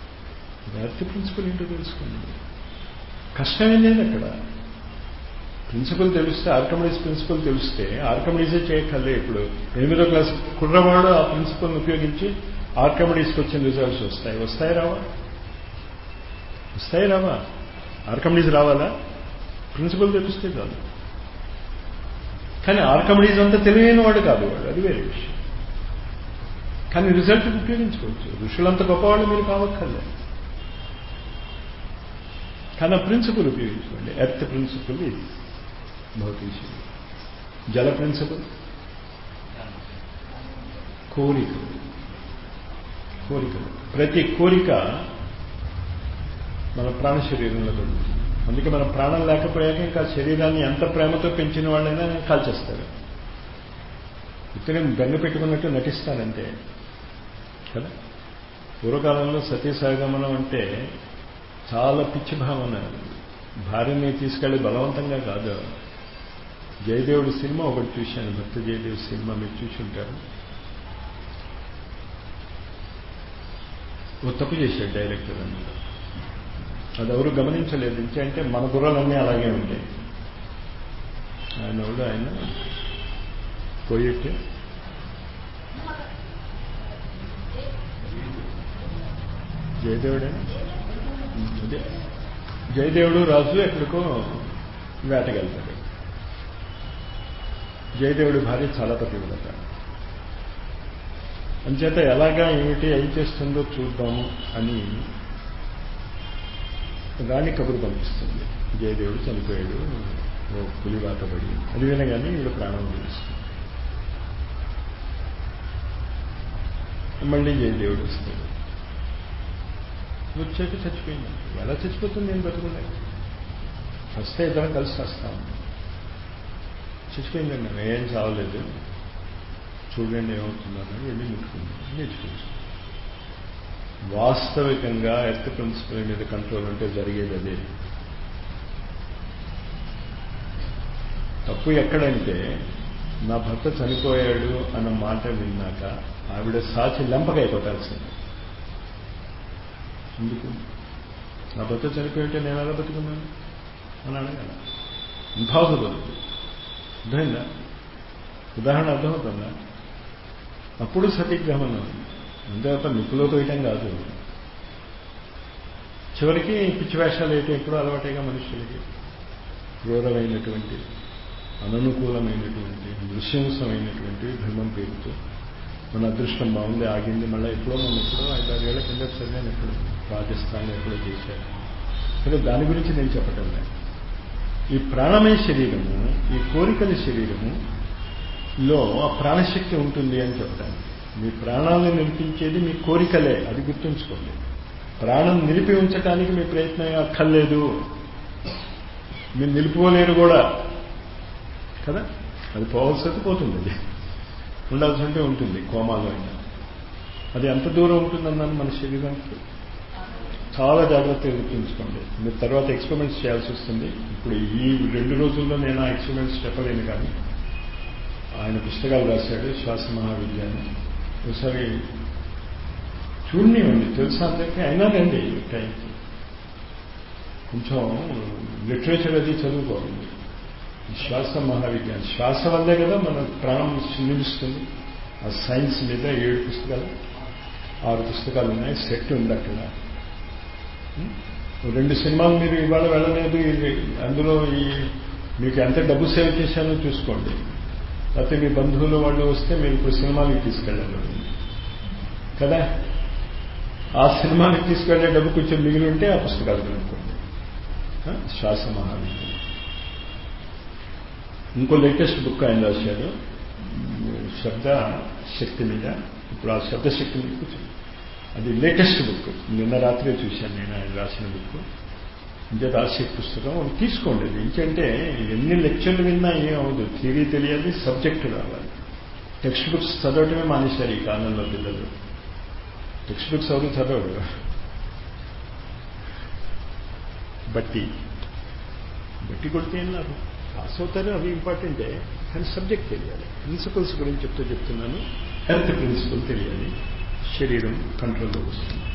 Speaker 1: ఎర్త్ ప్రిన్సిపల్ ఏంటో తెలుసుకోండి. కష్టమేం లేదు అక్కడ. ప్రిన్సిపల్ తెలిస్తే ఆర్కమిడీస్ ప్రిన్సిపల్ తెలిస్తే ఆర్కమిడీసే చేయక్కర్లే. ఇప్పుడు 8వ క్లాస్ కుర్రవాడు ఆ ప్రిన్సిపల్ని ఉపయోగించి ఆర్కమిడీస్కి వచ్చిన రిజల్ట్స్ వస్తాయి రావా? ఆర్కమిడీస్ రావాలా? ప్రిన్సిపల్ తెలిస్తే కాదు. కానీ ఆర్కమిడీస్ అంతా తెలియని వాడు కాదు వాడు, అది వేరే విషయం. కానీ రిజల్ట్ ఉపయోగించుకోవచ్చు. ఋషులంత గొప్పవాళ్ళు మీరు కావక్కర్లే. కానీ ఆ ప్రిన్సిపల్ ఉపయోగించుకోండి. ఎర్త్ ప్రిన్సిపల్ ఇది భౌతిక. జల ప్రిన్సిపల్ కోరికలు. ప్రతి కోరిక మన ప్రాణ శరీరంలో దొరుకుతుంది. అందుకే మన ప్రాణం లేకపోయాక ఇంకా శరీరాన్ని ఎంత ప్రేమతో పెంచిన వాళ్ళైనా కాల్చేస్తారు. ఇక్కడే బెంగ పెట్టుకున్నట్టు నటిస్తానంటే కదా. పూర్వకాలంలో సతీసాగమనం అంటే చాలా పిచ్చి భావన. భార్యని తీసుకెళ్లి బలవంతంగా కాదు. జయదేవుడి సినిమా ఒకటి చూశాను, భక్త జయదేవ్ సినిమా, మీరు చూసి ఉంటారు. ఓ తప్పు చేశాడు డైరెక్టర్ అందులో. అది ఎవరు గమనించలేదు. అంటే మన బుర్రలన్నీ అలాగే ఉంటాయి. ఆయన పోయిట్టే జయదేవుడే. అదే జయదేవుడు రాజు ఎక్కడికో వేటకెళ్తాడు. జయదేవుడి భార్య చాలా పతివ్రత. అంచేత ఎలాగా ఏమిటి ఏం చేస్తుందో చూద్దాము అని రాణి కబురు పంపిస్తుంది. జయదేవుడు చనిపోయాడు, ఓ పులివాత పడి. అది వినగానే వీడు ప్రాణం వదిలిస్తుంది. మళ్ళీ జయదేవుడు వస్తాడు. వచ్చాక చచ్చిపోయింది. ఎలా చచ్చిపోతుంది? నేను బతుకున్నాను. వస్తే ఇద్దరం కలిసి వస్తాము. చచ్చిపోయిందండి, ఏం చావలేదు, చూడండి ఏమవుతుందని వెళ్ళి ముట్టుకుంది. నేర్చుకోవచ్చు. వాస్తవికంగా ఎర్త్ ప్రిన్సిపల్ మీద కంట్రోల్ ఉంటే జరిగేది అదే. తప్పు ఎక్కడంటే నా భర్త చనిపోయాడు అన్న మాట విన్నాక ఆవిడ సాచి లెంపకాయ కొట్టాల్సింది. ఎందుకు? నా భర్త చనిపోయింటే నేను ఎలా బతుకున్నాను అని అడగాల. ఇంపాసిబుల్. అర్థమైందా? ఉదాహరణ అర్థమవుతుందా? అప్పుడు సతీగ్రహణం. అంతే తప్ప నిప్పులో తోయటం కాదు. చివరికి పిచ్చి వేషాలు వేయటం ఎప్పుడూ అలవాటేగా మనుషులకి. క్రూరమైనటువంటి, అననుకూలమైనటువంటి, నృశంసమైనటువంటి ధర్మం పేరుతో మన అదృష్టం బాగుంది, ఆగింది. మళ్ళీ ఎప్పుడో మనం ఎప్పుడో 5-6 ఏళ్ల కింద చదివాను, ఎప్పుడు రాజస్థాన్లో ఎప్పుడో చేశాను. కానీ దాని గురించి నేను చెప్పటం లేదు. ఈ ప్రాణమయ శరీరము, ఈ కోరికల శరీరములో ఆ ప్రాణశక్తి ఉంటుంది అని చెప్తాను. మీ ప్రాణాలను నిలిపించేది మీ కోరికలే, అది గుర్తుంచుకోండి. ప్రాణం నిలిపి ఉంచడానికి మీ ప్రయత్నం అక్కర్లేదు. మీరు నిలుపుకోలేరు కూడా కదా. అది పోవాల్సి పోతుంది, అది ఉండాల్సి ఉంటే ఉంటుంది. కోమాలో అయినా అది ఎంత దూరం ఉంటుందన్నాను మన శరీరానికి. చాలా జాగ్రత్తగా గుర్తుంచుకోండి. మీరు తర్వాత ఎక్స్పెరిమెంట్స్ చేయాల్సి వస్తుంది. ఇప్పుడు ఈ 2 రోజుల్లో నేను ఆ ఎక్స్పెరిమెంట్స్ చెప్పలేను, కానీ ఆయన పుస్తకాలు రాశాడు, శ్వాస మహావిద్యాన్ని. ఒకసారి చూడనివ్వండి, తెలుసా అందరికీ. అయినా రండి టైంకి కొంచెం లిటరేచర్ అది చదువుకోవాలి. శ్వాస మహావిజ్ఞానం, శ్వాస వల్లే కదా మన ప్రాణం నిలుస్తుంది. ఆ సైన్స్ మీద 7 పుస్తకాలు 6 పుస్తకాలు ఉన్నాయి. సెట్ ఉంది అక్కడ. 2 సినిమాలు మీరు ఇవాళ వెళ్ళలేదు. అందులో మీకు ఎంత డబ్బు సేవ్ చేశానో చూసుకోండి. లేకపోతే మీ బంధువులు వాళ్ళు వస్తే మీరు ఇప్పుడు సినిమాకి తీసుకెళ్ళాలి కదా. ఆ సినిమాకి తీసుకెళ్లే డబ్బు కొంచెం మిగిలి ఉంటే ఆ పుస్తకాలు కొనుక్కోండి. శ్వాస మహావిజ్ఞానం. ఇంకో లేటెస్ట్ బుక్ ఆయన రాశాడు శబ్ద శక్తి మీద. ఇప్పుడు ఆ శబ్ద శక్తి మీద కూర్చొని, అది లేటెస్ట్ బుక్. నిన్న రాత్రే చూశాను నేను ఆయన రాసిన బుక్. ఇంకే రాసే పుస్తకం తీసుకోండి. అది ఏంటంటే ఎన్ని లెక్చర్లు విన్నా ఏం అవ్వదు. థియరీ తెలియాలి, సబ్జెక్టు రావాలి. టెక్స్ట్ బుక్స్ చదవటమే మానేశారు ఈ కాలంలో పిల్లలు. టెక్స్ట్ బుక్స్ ఎవరు చదవడు. బట్టి కొడితే ఏం లాభం? పాస్ అవుతారు, అవి ఇంపార్టెంటే. కానీ సబ్జెక్ట్ తెలియాలి. ప్రిన్సిపల్స్ గురించి చెప్తున్నాను. హెల్త్ ప్రిన్సిపల్ తెలియాలి, శరీరం కంట్రోల్లో వస్తుంది.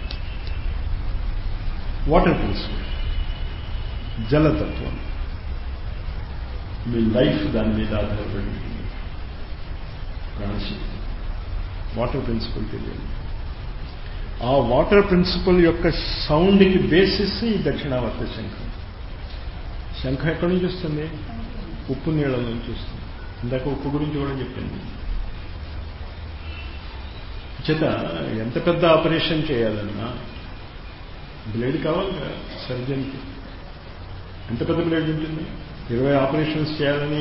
Speaker 1: వాటర్ ప్రిన్సిపల్, జలతత్వం. మీ లైఫ్ దాని మీద ఆధారపడి ఉంటుంది. ప్రాణశక్తి, వాటర్ ప్రిన్సిపల్ తెలియాలి. ఆ వాటర్ ప్రిన్సిపల్ యొక్క సౌండ్కి బేసిస్ ఈ దక్షిణావర్త శంఖం. శంఖం ఎక్కడి నుంచి వస్తుంది? ఉప్పు నీళ్ళ నుంచి వస్తుంది. ఇందాక ఉప్పు గురించి కూడా చెప్పింది. చేత ఎంత పెద్ద ఆపరేషన్ చేయాలన్నా బ్లేడ్ కావాలి కదా సర్జన్కి. ఎంత పెద్ద బ్లేడ్ ఉంటుంది? 20 ఆపరేషన్స్ చేయాలని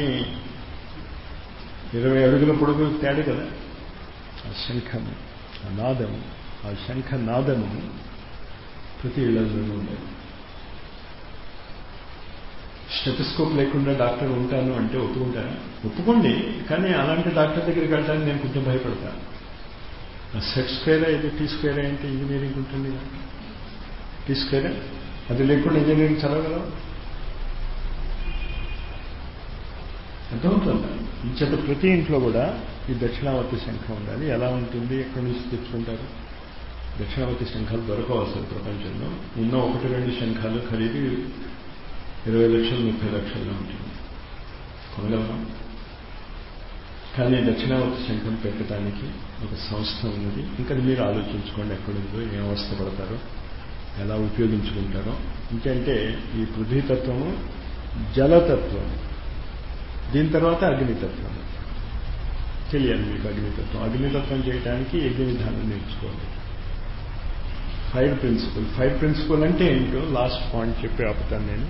Speaker 1: 20 అడుగుల పొడుగు తేడు కదా. ఆ శంఖము, ఆ నాదము, ఆ శంఖ నాదము ప్రతి ఇళ్లలోనూ ఉండాలి. స్టెథోస్కోప్ లేకుండా డాక్టర్ ఉంటాను అంటే ఒప్పుకుంటారా? ఒప్పుకోండి. కానీ అలాంటి డాక్టర్ దగ్గరికి వెళ్ళడానికి నేను కొంచెం భయపడతాను. సెట్ స్క్వేరా ఇది టీ స్క్వేరా అంటే ఇంజనీరింగ్ ఉంటుంది. టీ స్క్వేరా అది లేకుండా ఇంజనీరింగ్ చదవగలవా? అర్థమవుతుందా? ఇంచేత ప్రతి ఇంట్లో కూడా ఈ దక్షిణావర్తి శంఖం ఉండాలి. ఎలా ఉంటుంది? ఎక్కడి నుంచి తెచ్చుకుంటారు? దక్షిణావర్తి శంఖాలు దొరకవు అసలు ప్రపంచంలో. ఉన్న 1-2 శంఖాలు ఖరీదు 20 లక్షలు 30 లక్షల్లో ఉంటుంది. కొనగలమా? కానీ దక్షిణావర్తి శంఖం పెట్టడానికి ఒక సంస్థ ఉన్నది. ఇంకా మీరు ఆలోచించుకోండి ఎక్కడుందో, ఏ అవస్థ పడతారో, ఎలా ఉపయోగించుకుంటారో. ఇంకంటే ఈ పృథ్వీతత్వము, జలతత్వం, దీని తర్వాత అగ్నితత్వం తెలియాలి మీకు. అగ్నితత్వం, అగ్నితత్వం చేయడానికి యజ్ఞ విధానం నేర్చుకోవాలి. Fire principal. ఫైర్ ప్రిన్సిపల్ అంటే ఏంటో లాస్ట్ పాయింట్ చెప్పి ఆపుతాను నేను.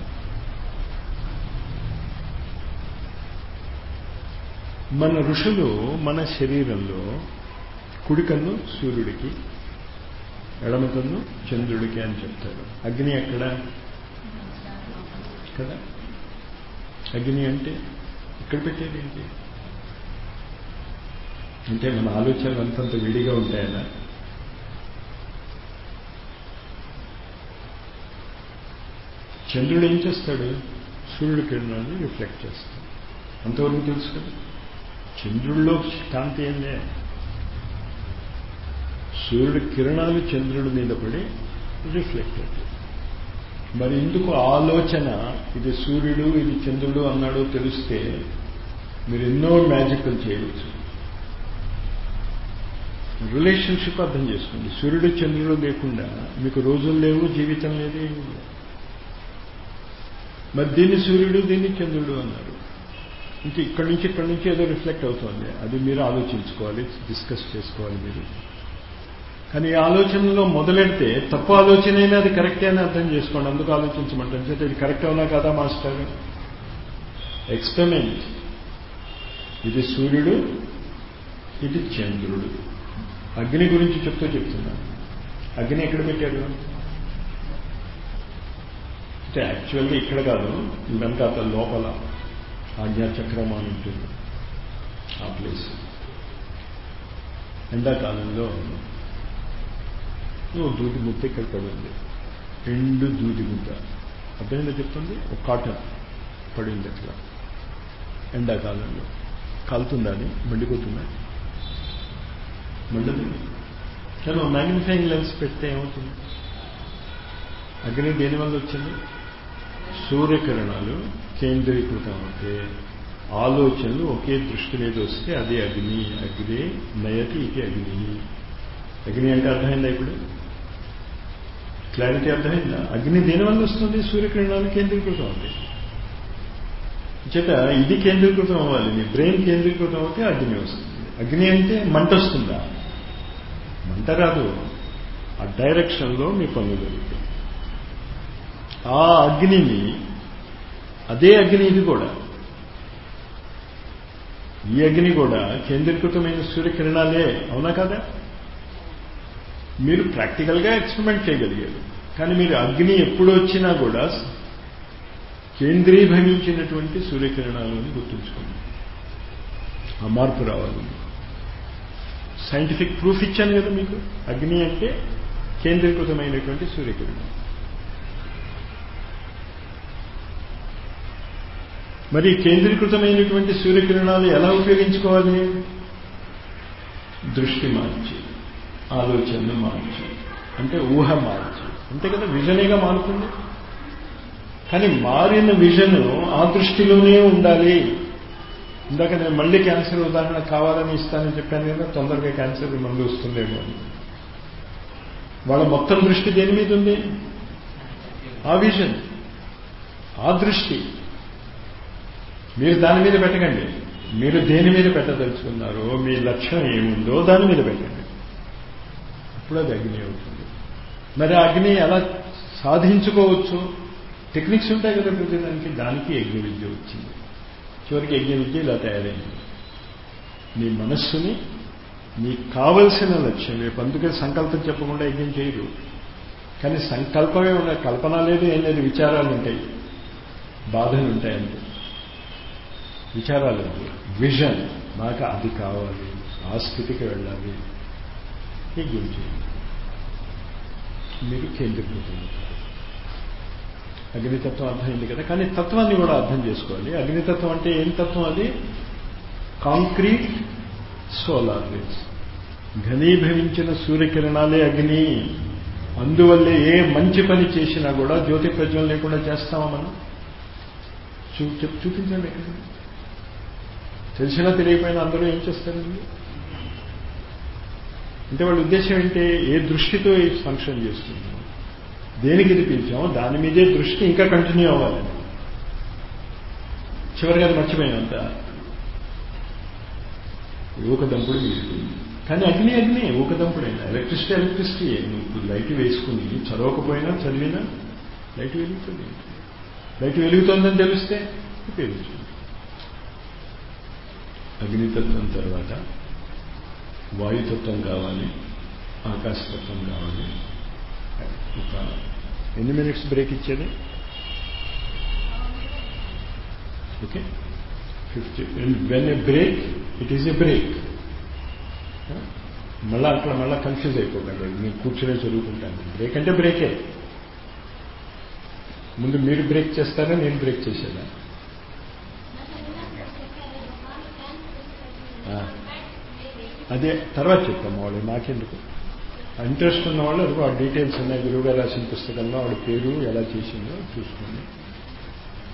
Speaker 1: మన ఋషులు మన శరీరంలో కుడి కన్ను సూర్యుడికి, ఎడమ కన్ను చంద్రుడికి అని చెప్తారు. అగ్ని ఎక్కడ కదా? అగ్ని అంటే ఇక్కడ పెట్టేది ఏంటి అంటే మన ఆలోచనలు అంతంత విడిగా ఉంటాయనా? చంద్రుడు ఏం చేస్తాడు? సూర్యుడి కిరణాన్ని రిఫ్లెక్ట్ చేస్తాడు. అంతవరకు తెలుసు కదా. చంద్రుడిలో కాంతి ఏం లే, సూర్యుడి కిరణాలు చంద్రుడి మీద పడి రిఫ్లెక్ట్ అవుతాయి. మరి ఎందుకు ఆలోచన ఇది సూర్యుడు ఇది చంద్రుడు అన్నాడో తెలిస్తే మీరు ఎన్నో మ్యాజిక్లు చేయవచ్చు. రిలేషన్షిప్ అర్థం చేసుకోండి. సూర్యుడు చంద్రుడు లేకుండా మీకు రోజులు లేవు, జీవితం లేదు, ఏమీ లేదు. మరి దీన్ని సూర్యుడు దీన్ని చంద్రుడు అన్నారు. ఇంకా ఇక్కడి నుంచి ఏదో రిఫ్లెక్ట్ అవుతుంది. అది మీరు ఆలోచించుకోవాలి, డిస్కస్ చేసుకోవాలి మీరు. కానీ ఈ ఆలోచనలో మొదలెడితే తప్పు ఆలోచన అయినా అది కరెక్టే అని అర్థం చేసుకోండి. అందుకు ఆలోచించమంటారు. అంటే ఇది కరెక్ట్ అవునా కదా మాస్టర్? ఎక్స్పెరిమెంట్. ఇది సూర్యుడు, ఇది చంద్రుడు. అగ్ని గురించి చెప్తున్నాను. అగ్ని ఎక్కడ పెట్టాడు అంటే యాక్చువల్గా ఇక్కడ కాదు, ఇదంతా అతని లోపల ఆజ్ఞాచక్రం అని ఉంటుంది ఆ ప్లేస్. ఎండాకాలంలో దూది ముద్ద ఇక్కడ పడింది, ఎండు దూది ముద్ద. అర్థమైందా చెప్తుంది? ఒక కాటన్ పడింది అట్లా. ఎండాకాలంలో కాలుతుందా? అని మండిపోతుందా? మండదు. కానీ మ్యాగ్నిఫైయింగ్ లెన్స్ పెడితే ఏమవుతుంది? అగ్ని దేనివల్ల వచ్చింది? సూర్యకిరణాలు కేంద్రీకృతం అవుతే ఆలోచనలు ఒకే దృష్టి మీద వస్తే అది అగ్ని. అగ్ని నయతి ఇది అగ్ని. అగ్ని అంటే అర్థమైందా? ఇప్పుడు క్లారిటీ అర్థమైందా? అగ్ని దేనివల్ల వస్తుంది? సూర్యకిరణాలు కేంద్రీకృతం అవుతాయి. చేత ఇది కేంద్రీకృతం అవ్వాలి. మీ బ్రెయిన్ కేంద్రీకృతం అవుతే అగ్ని వస్తుంది. అగ్ని అంటే మంట వస్తుందా? మంట రాదు. ఆ డైరెక్షన్లో మీ పనులు జరుగుతాయి. ఆ అగ్నిని, అదే అగ్ని ఇది కూడా, ఈ అగ్ని కూడా కేంద్రీకృతమైన సూర్యకిరణాలే. అవునా కదా? మీరు ప్రాక్టికల్గా ఎక్స్పెరిమెంట్ చేయగలిగారు. కానీ మీరు అగ్ని ఎప్పుడు వచ్చినా కూడా కేంద్రీభవించినటువంటి సూర్యకిరణాలు అని గుర్తుంచుకోండి. ఆ మార్పు రావాలి. సైంటిఫిక్ ప్రూఫ్ ఇచ్చాను కదా మీకు. అగ్ని అంటే కేంద్రీకృతమైనటువంటి సూర్యకిరణం. మరి కేంద్రీకృతమైనటువంటి సూర్యకిరణాలు ఎలా ఉపయోగించుకోవాలి? దృష్టి మార్చి, ఆలోచనలు మార్చి, అంటే ఊహ మార్చి. అంతే కదా, విజనేగా మారుతుంది. కానీ మారిన విజన్ ఆ దృష్టిలోనే ఉండాలి. ఇందాక నేను మళ్ళీ క్యాన్సర్ ఉదాహరణ కావాలని ఇస్తానని చెప్పాను కదా, తొందరగా క్యాన్సర్ మందు వస్తుందేమో అని. వాళ్ళ మొత్తం దృష్టి దేని మీద ఉంది? ఆ విజన్, ఆ దృష్టి. మీరు దాని మీద పెట్టకండి. మీరు దేని మీద పెట్టదలుచుకున్నారో, మీ లక్ష్యం ఏముందో దాని మీద పెట్టండి. అప్పుడు అది అగ్ని అవుతుంది. మరి అగ్ని ఎలా సాధించుకోవచ్చు? టెక్నిక్స్ ఉంటాయి కదా ప్రతిదానికి. దానికి యజ్ఞ విద్య వచ్చింది. చివరికి యజ్ఞ విద్య ఇలా తయారైంది. నీ మనస్సుని నీకు కావలసిన లక్ష్యం, రేపు అందుకే సంకల్పం చెప్పకుండా యజ్ఞం చేయరు. కానీ సంకల్పమే ఉన్న, కల్పన లేదు, ఏం లేదు, విచారాలు ఉంటాయి, బాధలు ఉంటాయంటే. విచారాలు, విజన్, నాకు అది కావాలి, ఆ స్థితికి వెళ్ళాలి, యజ్ఞం చేయాలి. మీరు కేంద్రీకృతం. అగ్నితత్వం అర్థమైంది కదా. కానీ తత్వాన్ని కూడా అర్థం చేసుకోవాలి. అగ్నితత్వం అంటే ఏం తత్వం? అది కాంక్రీట్ సోలార్ రేస్, ఘనీభవించిన సూర్యకిరణాలే అగ్ని. అందువల్లే ఏ మంచి పని చేసినా కూడా జ్యోతి ప్రజ్వలన లేకుండా చేస్తామా మనం? చూపించండి ఎక్కడ. తెలిసినా తెలియకపోయినా అందరూ ఏం చేస్తారండి? అంటే వాళ్ళ ఉద్దేశం ఏంటి? ఏ దృష్టితో ఈ ఫంక్షన్ చేస్తున్నాం, దేనికి ఇది పిలిచామో దాని మీదే దృష్టి ఇంకా కంటిన్యూ అవ్వాలని. చివరిగా అది మర్చిపోయినంత ఊకదంపుడు మిగిలిపోయింది. కానీ అగ్ని అగ్ని, ఊకదంపుడైనా. ఎలక్ట్రిసిటీ ఎలక్ట్రిసిటీయే. నువ్వు లైట్ వేసుకుని చదవకపోయినా చదివినా లైట్ వెలుగుతుంది. లైట్ వెలుగుతుందని తెలిస్తే ఉపయోగించు. అగ్నితత్వం తర్వాత వాయుతత్వం కావాలి, ఆకాశతత్వం కావాలి. ఒక ఎన్ని మినిట్స్ బ్రేక్ ఇచ్చేది? Okay, 50. When a break, it is a break. మళ్ళా అక్కడ మళ్ళా కన్ఫ్యూజ్ అయిపోకండి. నేను కూర్చునే చదువుకుంటాను. బ్రేక్ అంటే బ్రేకే. ముందు మీరు బ్రేక్ చేస్తారా, నేను బ్రేక్ చేసేదా? అదే తర్వాత చెప్తాము. వాళ్ళు నాకెందుకు, ఇంట్రెస్ట్ ఉన్న వాళ్ళు అదిగో ఆ డీటెయిల్స్ ఉన్నాయి గురువుగా రాసిన పుస్తకంలో. ఆవిడ పేరు ఎలా చేసిందో చూసుకోండి.